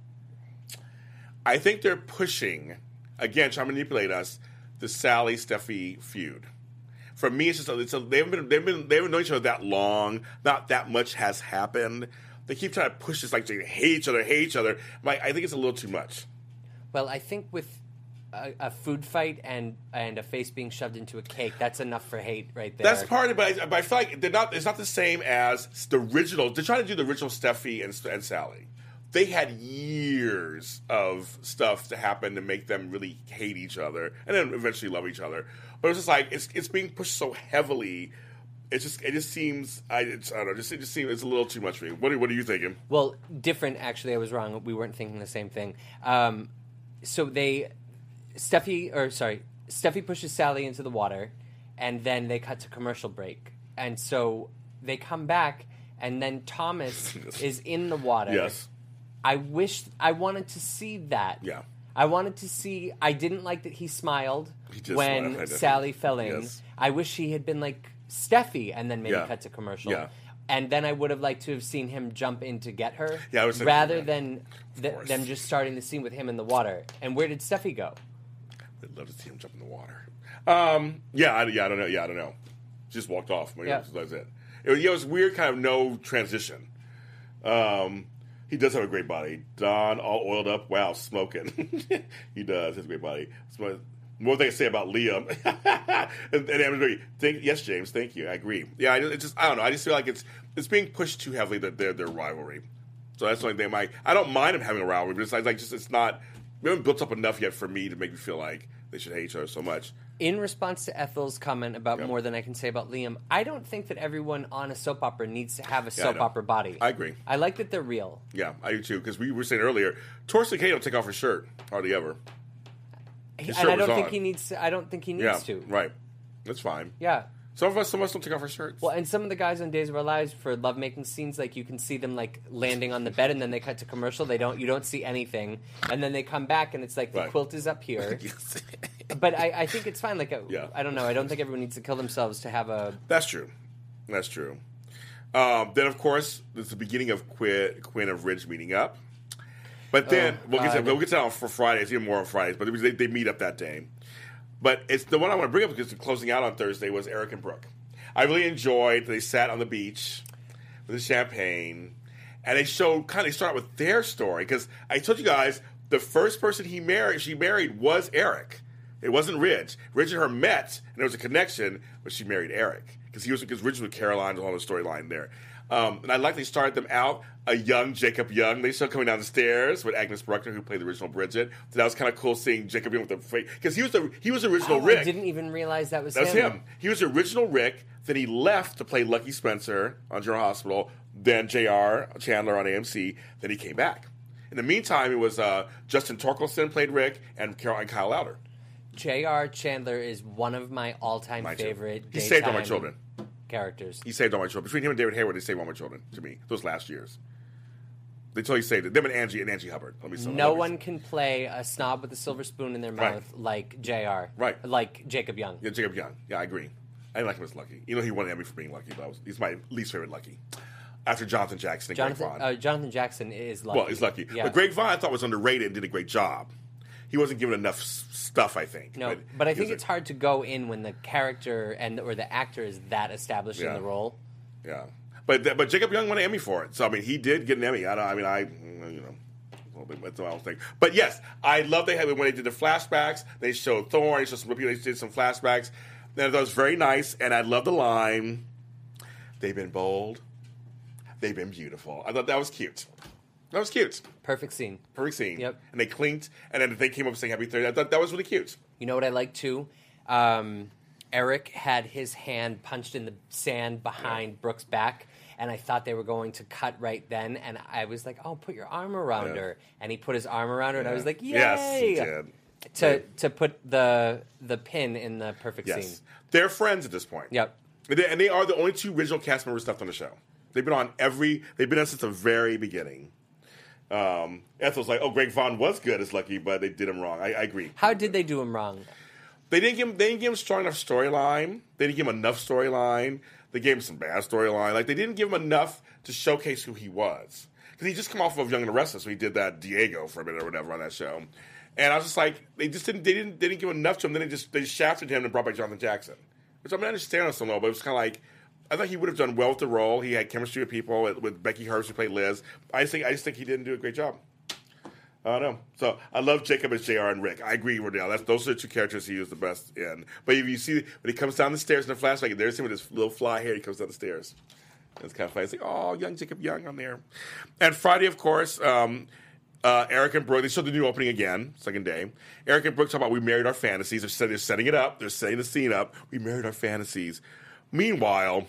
I think they're pushing, again, trying to manipulate us, the Sally Steffi feud. For me, it's just a, it's a, they haven't been they've been they haven't known each other that long. Not that much has happened. They keep trying to push this like they hate each other, hate each other. Like, I think it's a little too much. Well, I think with a, a food fight and and a face being shoved into a cake, that's enough for hate right there. That's part of it, but I, but I feel like they're not. It's not the same as the original. They're trying to do the original Steffi and, and Sally. They had years of stuff to happen to make them really hate each other, and then eventually love each other. But it's just like it's it's being pushed so heavily. It just it just seems I, it's, I don't know. Just it just seems it's a little too much for me. What are, what are you thinking? Well, different. Actually, I was wrong. We weren't thinking the same thing. Um, so they, Steffi, or sorry, Steffi pushes Sally into the water, and then they cut to commercial break. And so they come back, and then Thomas is in the water. Yes. I wish I wanted to see that. Yeah. I wanted to see. I didn't like that he smiled He did when smile, I did. Sally fell in. Yes. I wish he had been like Steffi, and then maybe Yeah. cut to commercial. Yeah. And then I would have liked to have seen him jump in to get her, Yeah, I was thinking rather that. than th- them just starting the scene with him in the water. And where did Steffi go? I'd love to see him jump in the water. Um, yeah, I, yeah, I don't know. Yeah, I don't know. Just walked off. Maybe Yeah. That's it. It was, yeah, it was weird, kind of no transition. Um, he does have a great body. Don, all oiled up. Wow, smoking. He does. Has a great body. So, more thing to say about Liam. and, and I'm agree. Thank, yes, James. Thank you. I agree. Yeah, I, it just I don't know. I just feel like it's it's being pushed too heavily that their their rivalry. So that's the only thing. My I don't mind them having a rivalry, but it's like, like just it's not. We haven't built up enough yet for me to make me feel like they should hate each other so much. In response to Ethel's comment about Yep. more than I can say about Liam, I don't think that everyone on a soap opera needs to have a Yeah, I soap know. opera body. I agree. I like that they're real. Yeah, I do too. Because we were saying earlier, Torsten K don't take off his shirt hardly ever. His and shirt I was don't think on. he needs. To, I don't think he needs Yeah, to. right. That's fine. Yeah. Some of us, some of us don't take off our shirts. Well, and some of the guys on Days of Our Lives for lovemaking scenes, like you can see them like landing on the bed, and then they cut to commercial. They don't, you don't see anything, and then they come back, and it's like the Right. quilt is up here. Yes. But I, I think it's fine. Like, a, Yeah. I don't know. I don't think everyone needs to kill themselves to have a. That's true. That's true. Um, then, of course, it's the beginning of Quinn, Quinn and Ridge meeting up. But then Oh, we'll get to, God. we'll get to that for Fridays, even more on Fridays. But they, they meet up that day. But it's the one I want to bring up because the closing out on Thursday was Eric and Brooke. I really enjoyed. They sat on the beach with the champagne, and they showed kind of they started with their story because I told you guys the first person he married, she married, was Eric. It wasn't Ridge. Ridge and her met, and there was a connection, but she married Eric because he was because Ridge was with Caroline, the whole storyline there. Um, and I like they started them out a young Jacob Young. They saw coming down the stairs with Agnes Bruckner, who played the original Bridget. So that was kind of cool seeing Jacob Young with the face because he was the he was the original Oh, Rick. I didn't even realize that was That's him. him. He was the original Rick. Then he left to play Lucky Spencer on General Hospital. Then J R Chandler on A M C. Then he came back. In the meantime, it was uh, Justin Torkelson played Rick and, Carol, and Kyle Lauder. J R Chandler is one of my all-time Mine too. favorite. He saved all my daytime children. Characters. He saved all my children. Between him and David Hayward, they saved all my children to me. Those last years. They told he saved it. Them and Angie and Angie Hubbard. Let me say. No one can play a snob with a silver spoon in their Right. mouth like J R. Right. Like Jacob Young. Yeah, Jacob Young. Yeah, I agree. I didn't like him as Lucky. You know, he won an Emmy for being Lucky, but I was, he's my least favorite Lucky. After Jonathan Jackson and Jonathan, Greg Vaughn. uh, Jonathan Jackson is lucky. Well, he's lucky. Yeah. But Greg Vaughn, I thought, was underrated and did a great job. He wasn't given enough s- stuff, I think. No, but, I he think was it's hard to go in when the character and or the actor is that established Yeah. in the role. A, yeah. But th- but Jacob Young won an Emmy for it. So, I mean, he did get an Emmy. I, don't, I mean, I, you know, a little bit, that's what I was thinking. But yes, I love they had when they did the flashbacks. They showed Thorne. They showed some people. They did some flashbacks. And that was very nice. And I love the line, they've been bold. They've been beautiful. I thought that was cute. That was cute. Perfect scene. Perfect scene. Yep. And they clinked, and then they came up saying happy thirtieth. I thought that was really cute. You know what I like too? Um, Eric had his hand punched in the sand behind Brooke's back, and I thought they were going to cut right then, and I was like, "Oh, put your arm around Yeah. her," and he put his arm around her, and I was like, "Yay!" Yes, he did. To to put the the pin in the perfect Yes. scene. They're friends at this point. Yep. And they, and they are the only two original cast members left on the show. They've been on every. They've been on since the very beginning. Um, Ethel's like, oh, Greg Vaughn was good as Lucky, but they did him wrong. I, I agree. How did they do him wrong? They didn't give him. They didn't give him strong enough storyline. They didn't give him enough storyline. They gave him some bad storyline. Like they didn't give him enough to showcase who he was. Because he just come off of Young and the Restless, so he did that Diego for a minute or whatever on that show. And I was just like, they just didn't. They didn't. They didn't give enough to him. Then they just they shafted him and brought back Jonathan Jackson, which I mean I understand on some level, but it was kind of like. I thought he would have done well with the role. He had chemistry with people, with, with Becky Hurst, who played Liz. I just think I just think he didn't do a great job. I don't know. So I love Jacob as J R and Rick. I agree, Rodale. That's those are the two characters he was the best in. But if you see when he comes down the stairs in the flashback, there's him with his little fly hair. He comes down the stairs. It's kind of funny. It's like, oh, young Jacob Young on there. And Friday, of course, um, uh, Eric and Brooke. They showed the new opening again, second day. Eric and Brooke talk about we married our fantasies. They're, set, they're setting it up. They're setting the scene up. We married our fantasies. Meanwhile,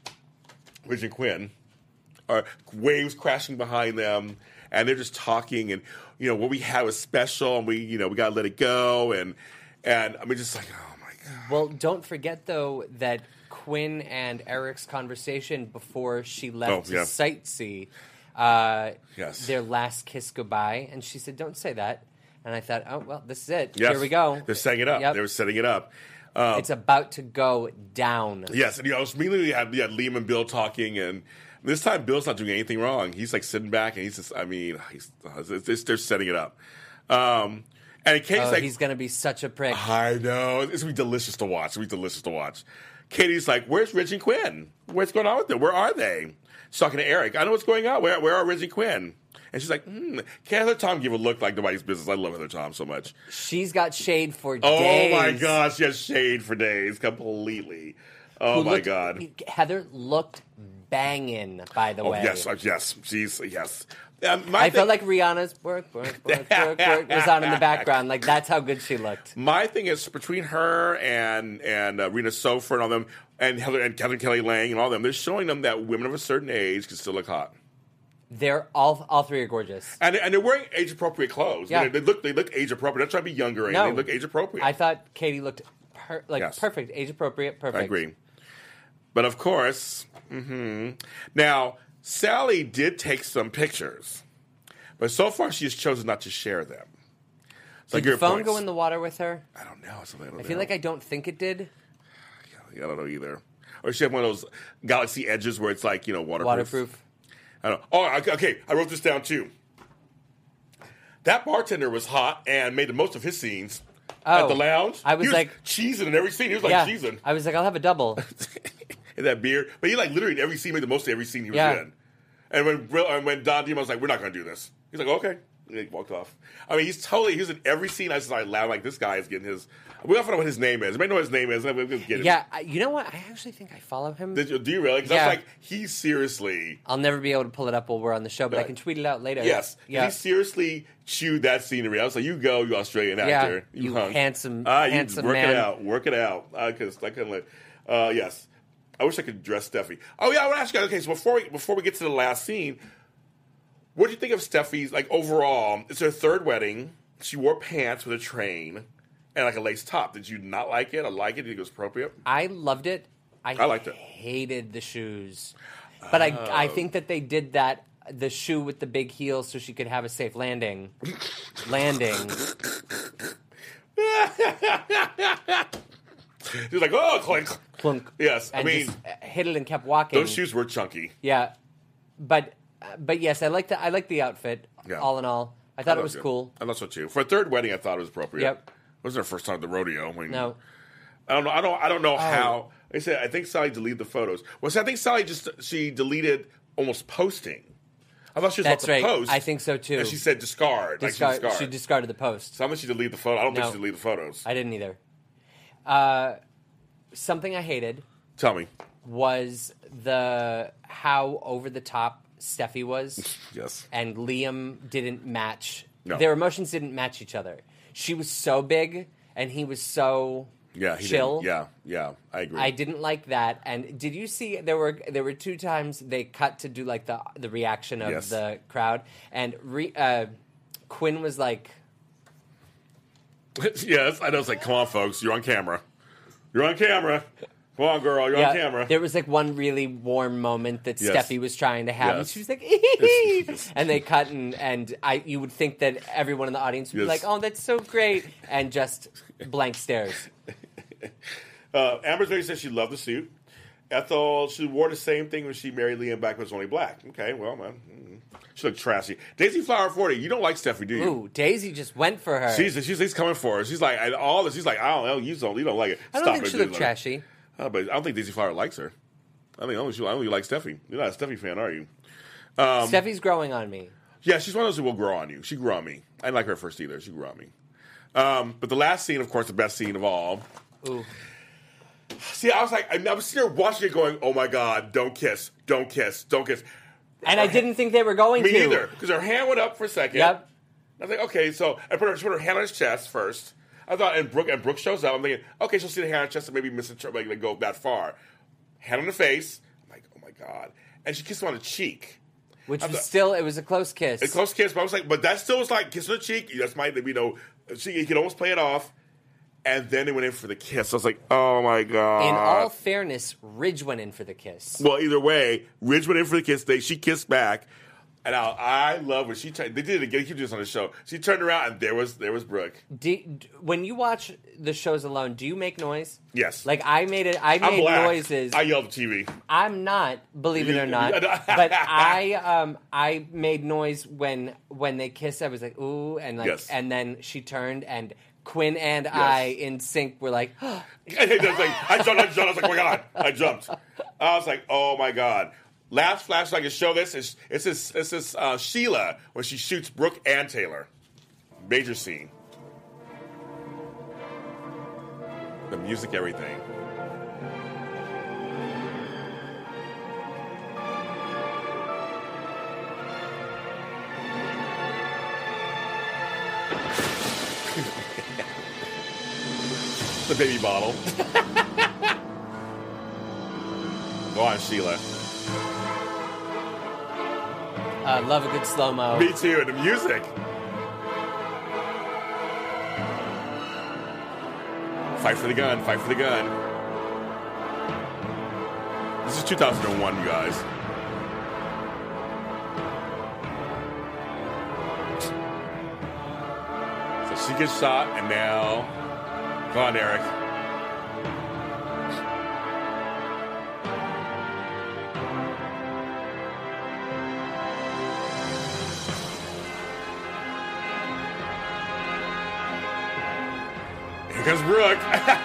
Ridge and Quinn are waves crashing behind them, and they're just talking, and you know what we had was special, and we you know we gotta let it go, and and I mean just like oh my god. Well, don't forget though that Quinn and Eric's conversation before she left Oh, yeah. to sightsee, uh, Yes. their last kiss goodbye, and she said, "Don't say that." And I thought, "Oh well, this is it. Yes. Here we go." They're setting it up. Yep. They were setting it up. Um, It's about to go down. Yes, and you know, immediately you had, you had Liam and Bill talking, and this time Bill's not doing anything wrong. He's like sitting back, and he's just, I mean, he's, it's, it's, they're setting it up. Um, and Katie's Oh, like, he's going to be such a prick. I know. It's going to be delicious to watch. It's going to be delicious to watch. Katie's like, where's Ridge and Quinn? What's going on with them? Where are they? She's talking to Eric. I know what's going on. Where, where are Ridge and Quinn? And she's like, hmm. Can Heather Tom give a look like nobody's business? I love Heather Tom so much. She's got shade for Oh, days. my gosh. She has shade for days. Completely. Oh, Who my looked- God. Heather looked banging, by the Oh, way. yes. uh, Yes. She's, yes. Um, my I thing- felt like Rihanna's work, work, work, work, work was on in the background. Like, that's how good she looked. My thing is between her and and uh, Rena Sofer and all them, and Heather and Catherine Kelly Lang and all them, they're showing them that women of a certain age can still look hot. They're all all three are gorgeous. And, and they're wearing age appropriate clothes. Yeah. They, they look they look age appropriate. They're trying to be younger. And No. They look age appropriate. I thought Katie looked per- like Yes. perfect, age appropriate, perfect. I agree. But of course, mm-hmm. Now, Sally did take some pictures, but so far she has chosen not to share them. So did the phone points. go in the water with her? I don't know. It's a little I feel like I don't think it did. I don't know either. Or she had one of those Galaxy Edges where it's like, you know, waterproof. Waterproof. I don't know. Oh, okay. I wrote this down too. That bartender was hot and made the most of his scenes oh, at the lounge. I was, he was like cheesing in every scene. He was like yeah, cheesing. I was like, I'll have a double. And that beer, but he like literally in every scene made the most of every scene he was yeah. in. And when and when Don Diamond was like, "We're not going to do this," he's like, "Okay." And he walked off. I mean, he's totally he's in every scene. I was like, loud like this guy is getting his. We don't know what his name is. Anybody know what his name is? We'll get him. Yeah, you know what? I actually think I follow him. Did you, do you really? Because yeah. I was like, he's seriously. I'll never be able to pull it up while we're on the show, but right. I can tweet it out later. Yes, yeah. He seriously chewed that scenery. I was like, you go, you Australian actor, yeah, you, you hunk. handsome, ah, handsome you work man. it out, work it out. Because I couldn't let. Uh, yes, I wish I could dress Steffi. Oh yeah, I want to ask you. Okay, so before we before we get to the last scene. What do you think of Steffi's, like, overall? It's her third wedding. She wore pants with a train and, like, a lace top. Did you not like it? I like it. Did you think it was appropriate? I loved it. I, I liked it. hated the shoes. But I, Oh. I think that they did that, the shoe with the big heel so she could have a safe landing. landing. She was like, oh, clink. Clunk. Yes, and I mean. just hit it and kept walking. Those shoes were chunky. Yeah. But, but yes, I like the, I like the outfit, Yeah. all in all. I thought I it was good. cool. I thought so, too. For a third wedding, I thought it was appropriate. Yep. It wasn't her first time at the rodeo. I mean, No. I don't know. I don't. I don't know Oh. how. I said. I think Sally deleted the photos. Well, see, I think Sally just she deleted almost posting. I thought she was That's about to right. post. I think so, too. And she said discard. Discard, like she, discard. she discarded the post. So how much she deleted the photo? I don't No. think she deleted the photos. I didn't either. Uh, something I hated Tell me. was the how over the top Steffi was. Yes. And Liam didn't match. No. Their emotions didn't match each other. She was so big, and he was so Yeah. He chill. didn't. Yeah. Yeah. I agree. I didn't like that. And did you see there were there were two times they cut to do like the the reaction of Yes. the crowd, and re, uh, Quinn was like, yes. I know. It's like, come on, folks. You're on camera. You're on camera. Come on, girl. You're yeah, on camera. There was like one really warm moment that Yes. Steffi was trying to have, and Yes. she was like, and they cut, and, and I you would think that everyone in the audience would Yes. be like, oh, that's so great, and just blank stares. Uh, Amber's Baby says she loved the suit. Ethel, she wore the same thing when she married Liam back when it was only black. Okay, well, man. mm. She looked trashy. Daisy Flower forty, you don't like Steffi, do you? Ooh, Daisy just went for her. She's, she's, she's coming for her. She's like, and all this, she's like, I don't know, you don't, you don't like it. I don't Stop think it, she looked Daisy. trashy. Oh, but I don't think Daisy Flower likes her. I think only she, I only like Steffi. You're not a Steffi fan, are you? Um, Steffi's growing on me. Yeah, she's one of those who will grow on you. She grew on me. I didn't like her at first either. She grew on me. Um, but the last scene, of course, the best scene of all. Ooh. See, I was like, I was sitting there watching it going, oh my God, don't kiss, don't kiss, don't kiss. And I didn't think they were going Me to. either, because her hand went up for a second. Yep. I was like, okay, so I put her, she put her hand on his chest first. I thought, and Brooke, and Brooke shows up. I'm thinking, okay, she'll see the hand on her chest and maybe miss it, like, go that far. Hand on the face. I'm like, oh my God. And she kissed him on the cheek. Which I was thought- still, it was a close kiss. A close kiss, but I was like, but that still was like kiss on the cheek. That's my, you know, she, you could almost play it off. And then they went in for the kiss. I was like, oh my God. In all fairness, Ridge went in for the kiss. Well, either way, Ridge went in for the kiss. They, she kissed back. And I, I love when she turned. They did it again. He did this on the show. She turned around and there was there was Brooke. Do, d- when you watch the shows alone, do you make noise? Yes. Like I made it. I I'm made black. noises. I yelled at T V. I'm not, believe it You- or not. you- but I um I made noise when when they kissed. I was like ooh, and like Yes. and then she turned and Quinn and I in sync were like. I was like, I jumped. I jumped. I was like, oh my God. I jumped. I was like, oh my God. Last flash I can show this is it's this it's this uh, Sheila when she shoots Brooke and Taylor. Major scene. The music, everything. The baby bottle. Go on, Sheila. Uh, love a good slow mo. Me too. And the music. Fight for the gun. Fight for the gun. This is two thousand one, you guys. So she gets shot, and now, come on, Eric. Here comes Brooke.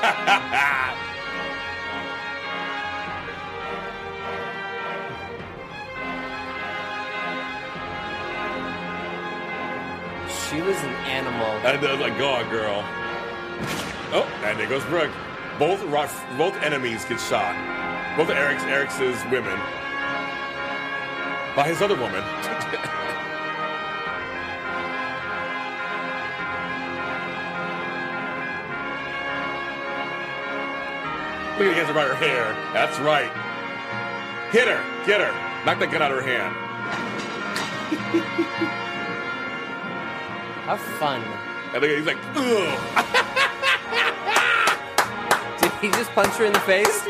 She was an animal. And I was like, go on, girl. Oh, and there goes Brooke. Both both enemies get shot. Both of Eric's Eric's women by his other woman. Look at against her by her hair. That's right. Hit her. Get her. Knock that gun out of her hand. How fun. And he's like, ugh. Did he just punch her in the face?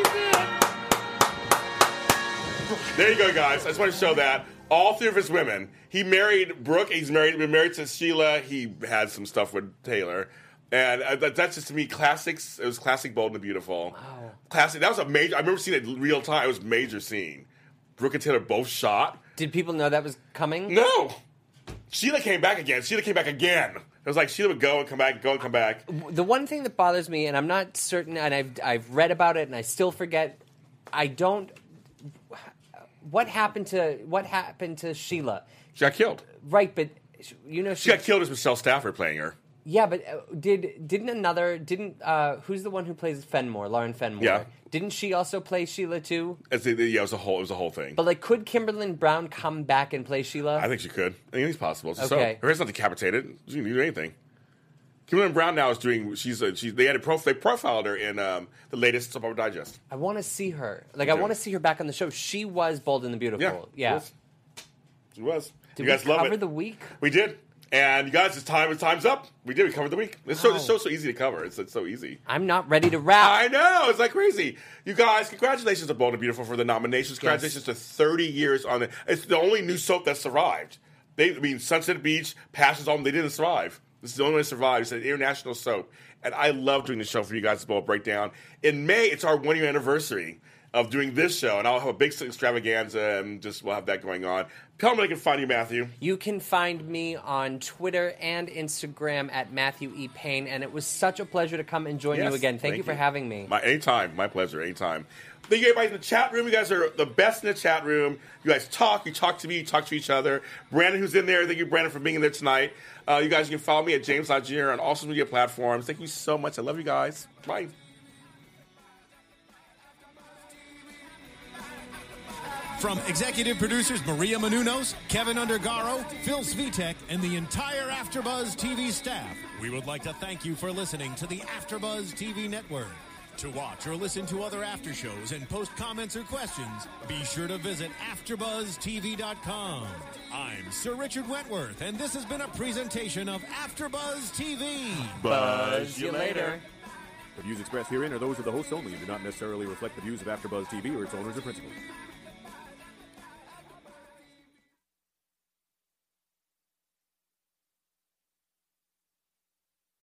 There you go, guys. I just want to show that. All three of his women. He married Brooke. He's married, been married to Sheila. He had some stuff with Taylor. And uh, that, that's just, to me, classics. It was classic Bold and the Beautiful. Wow. Classic. That was a major, I remember seeing it in real time. It was a major scene. Brooke and Taylor both shot. Did people know that was coming? No. Sheila came back again. Sheila came back again. It was like Sheila would go and come back, go and come back. The one thing that bothers me, and I'm not certain, and I've I've read about it, and I still forget. I don't. What happened to what happened to Sheila? She got killed. Right, but you know she, she got killed as Michelle Stafford playing her. Yeah, but uh, did didn't another didn't uh, who's the one who plays Fenmore, Lauren Fenmore? Yeah. Didn't she also play Sheila too? It's, yeah, it was a whole it was a whole thing. But like, could Kimberly Brown come back and play Sheila? I think she could. I think it's possible. So, Okay. her hair's not decapitated. She can do anything. Kimberly Brown now is doing. She's a, she's. They had a prof. They profiled her in um, the latest Soap Opera Digest. I want to see her. Like, I want to see her back on the show. She was Bold and the Beautiful. Yeah, Yeah. She was. She was. Did you we guys love cover it. the week? We did. And you guys, it's time. It's time's up. We did. We covered the week. It's so, it's so so easy to cover. It's, it's so easy. I'm not ready to wrap. I know. It's like crazy. You guys, congratulations to Bold and Beautiful for the nominations. Congratulations to thirty years on it. It's the only new soap that survived. They, I mean, Sunset Beach, Passions on, they didn't survive. This is the only one that survived. It's an international soap. And I love doing the show for you guys, Bold Breakdown. In May, it's our one-year anniversary of doing this show. And I'll have a big extravaganza, and just we'll have that going on. Tell me where they can find you, Matthew. You can find me on Twitter and Instagram at Matthew E. Payne, and it was such a pleasure to come and join Yes, you again. Thank, thank you for you. having me. My anytime, my pleasure, anytime. Thank you, everybody in the chat room. You guys are the best in the chat room. You guys talk, you talk to me, you talk to each other. Brandon, who's in there, thank you, Brandon, for being in there tonight. Uh, you guys can follow me at James Lagier on all social media platforms. Thank you so much. I love you guys. Bye. From executive producers Maria Menounos, Kevin Undergaro, Phil Svitek, and the entire AfterBuzz T V staff, we would like to thank you for listening to the AfterBuzz T V network. To watch or listen to other after shows and post comments or questions, be sure to visit after buzz T V dot com. I'm Sir Richard Wentworth, and this has been a presentation of AfterBuzz T V. Buzz you later. The views expressed herein are those of the hosts only and do not necessarily reflect the views of AfterBuzz T V or its owners or principals.